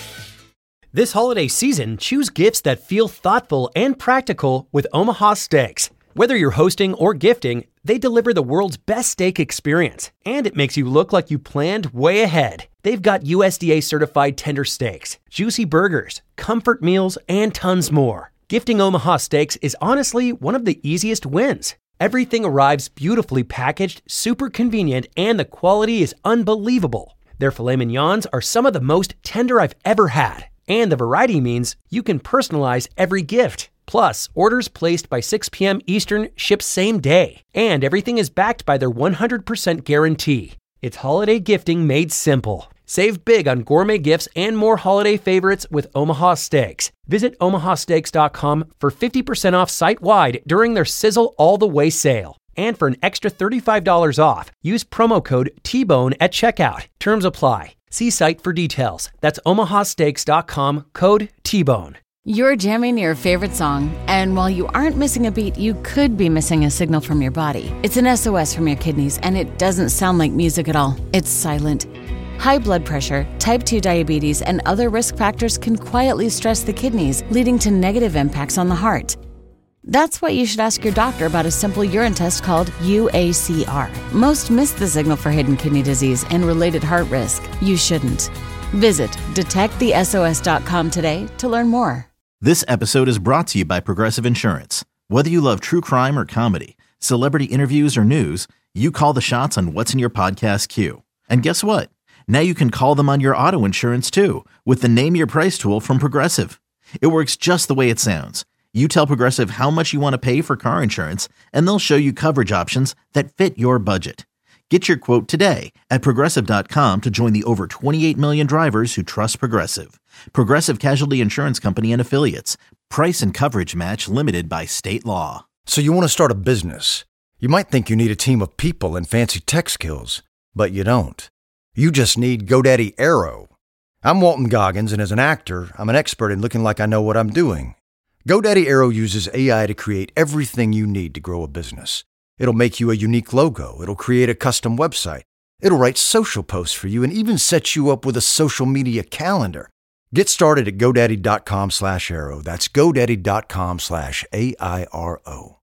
S3: This holiday season, choose gifts that feel thoughtful and practical with Omaha Steaks. Whether you're hosting or gifting, they deliver the world's best steak experience, and it makes you look like you planned way ahead. They've got U S D A certified tender steaks, juicy burgers, comfort meals, and tons more. Gifting Omaha Steaks is honestly one of the easiest wins. Everything arrives beautifully packaged, super convenient, and the quality is unbelievable. Their filet mignons are some of the most tender I've ever had. And the variety means you can personalize every gift. Plus, orders placed by six p.m. Eastern ship same day. And everything is backed by their one hundred percent guarantee. It's holiday gifting made simple. Save big on gourmet gifts and more holiday favorites with Omaha Steaks. Visit omaha steaks dot com for fifty percent off site-wide during their Sizzle All the Way sale. And for an extra thirty-five dollars off, use promo code T Bone at checkout. Terms apply. See site for details. That's omaha steaks dot com, code T Bone.
S8: You're jamming your favorite song, and while you aren't missing a beat, you could be missing a signal from your body. It's an S O S from your kidneys, and it doesn't sound like music at all. It's silent. High blood pressure, type two diabetes, and other risk factors can quietly stress the kidneys, leading to negative impacts on the heart. That's why you should ask your doctor about a simple urine test called U A C R. Most miss the signal for hidden kidney disease and related heart risk. You shouldn't. Visit detect the S O S dot com today to learn more.
S11: This episode is brought to you by Progressive Insurance. Whether you love true crime or comedy, celebrity interviews or news, you call the shots on what's in your podcast queue. And guess what? Now you can call them on your auto insurance too with the Name Your Price tool from Progressive. It works just the way it sounds. You tell Progressive how much you want to pay for car insurance, and they'll show you coverage options that fit your budget. Get your quote today at progressive dot com to join the over twenty-eight million drivers who trust Progressive. Progressive Casualty Insurance Company and Affiliates. Price and coverage match limited by state law.
S19: So you want to start a business. You might think you need a team of people and fancy tech skills, but you don't. You just need GoDaddy Aero. I'm Walton Goggins, and as an actor, I'm an expert in looking like I know what I'm doing. GoDaddy Aero uses A I to create everything you need to grow a business. It'll make you a unique logo. It'll create a custom website. It'll write social posts for you and even set you up with a social media calendar. Get started at GoDaddy dot com slash Aero. That's GoDaddy dot com slash A I R O.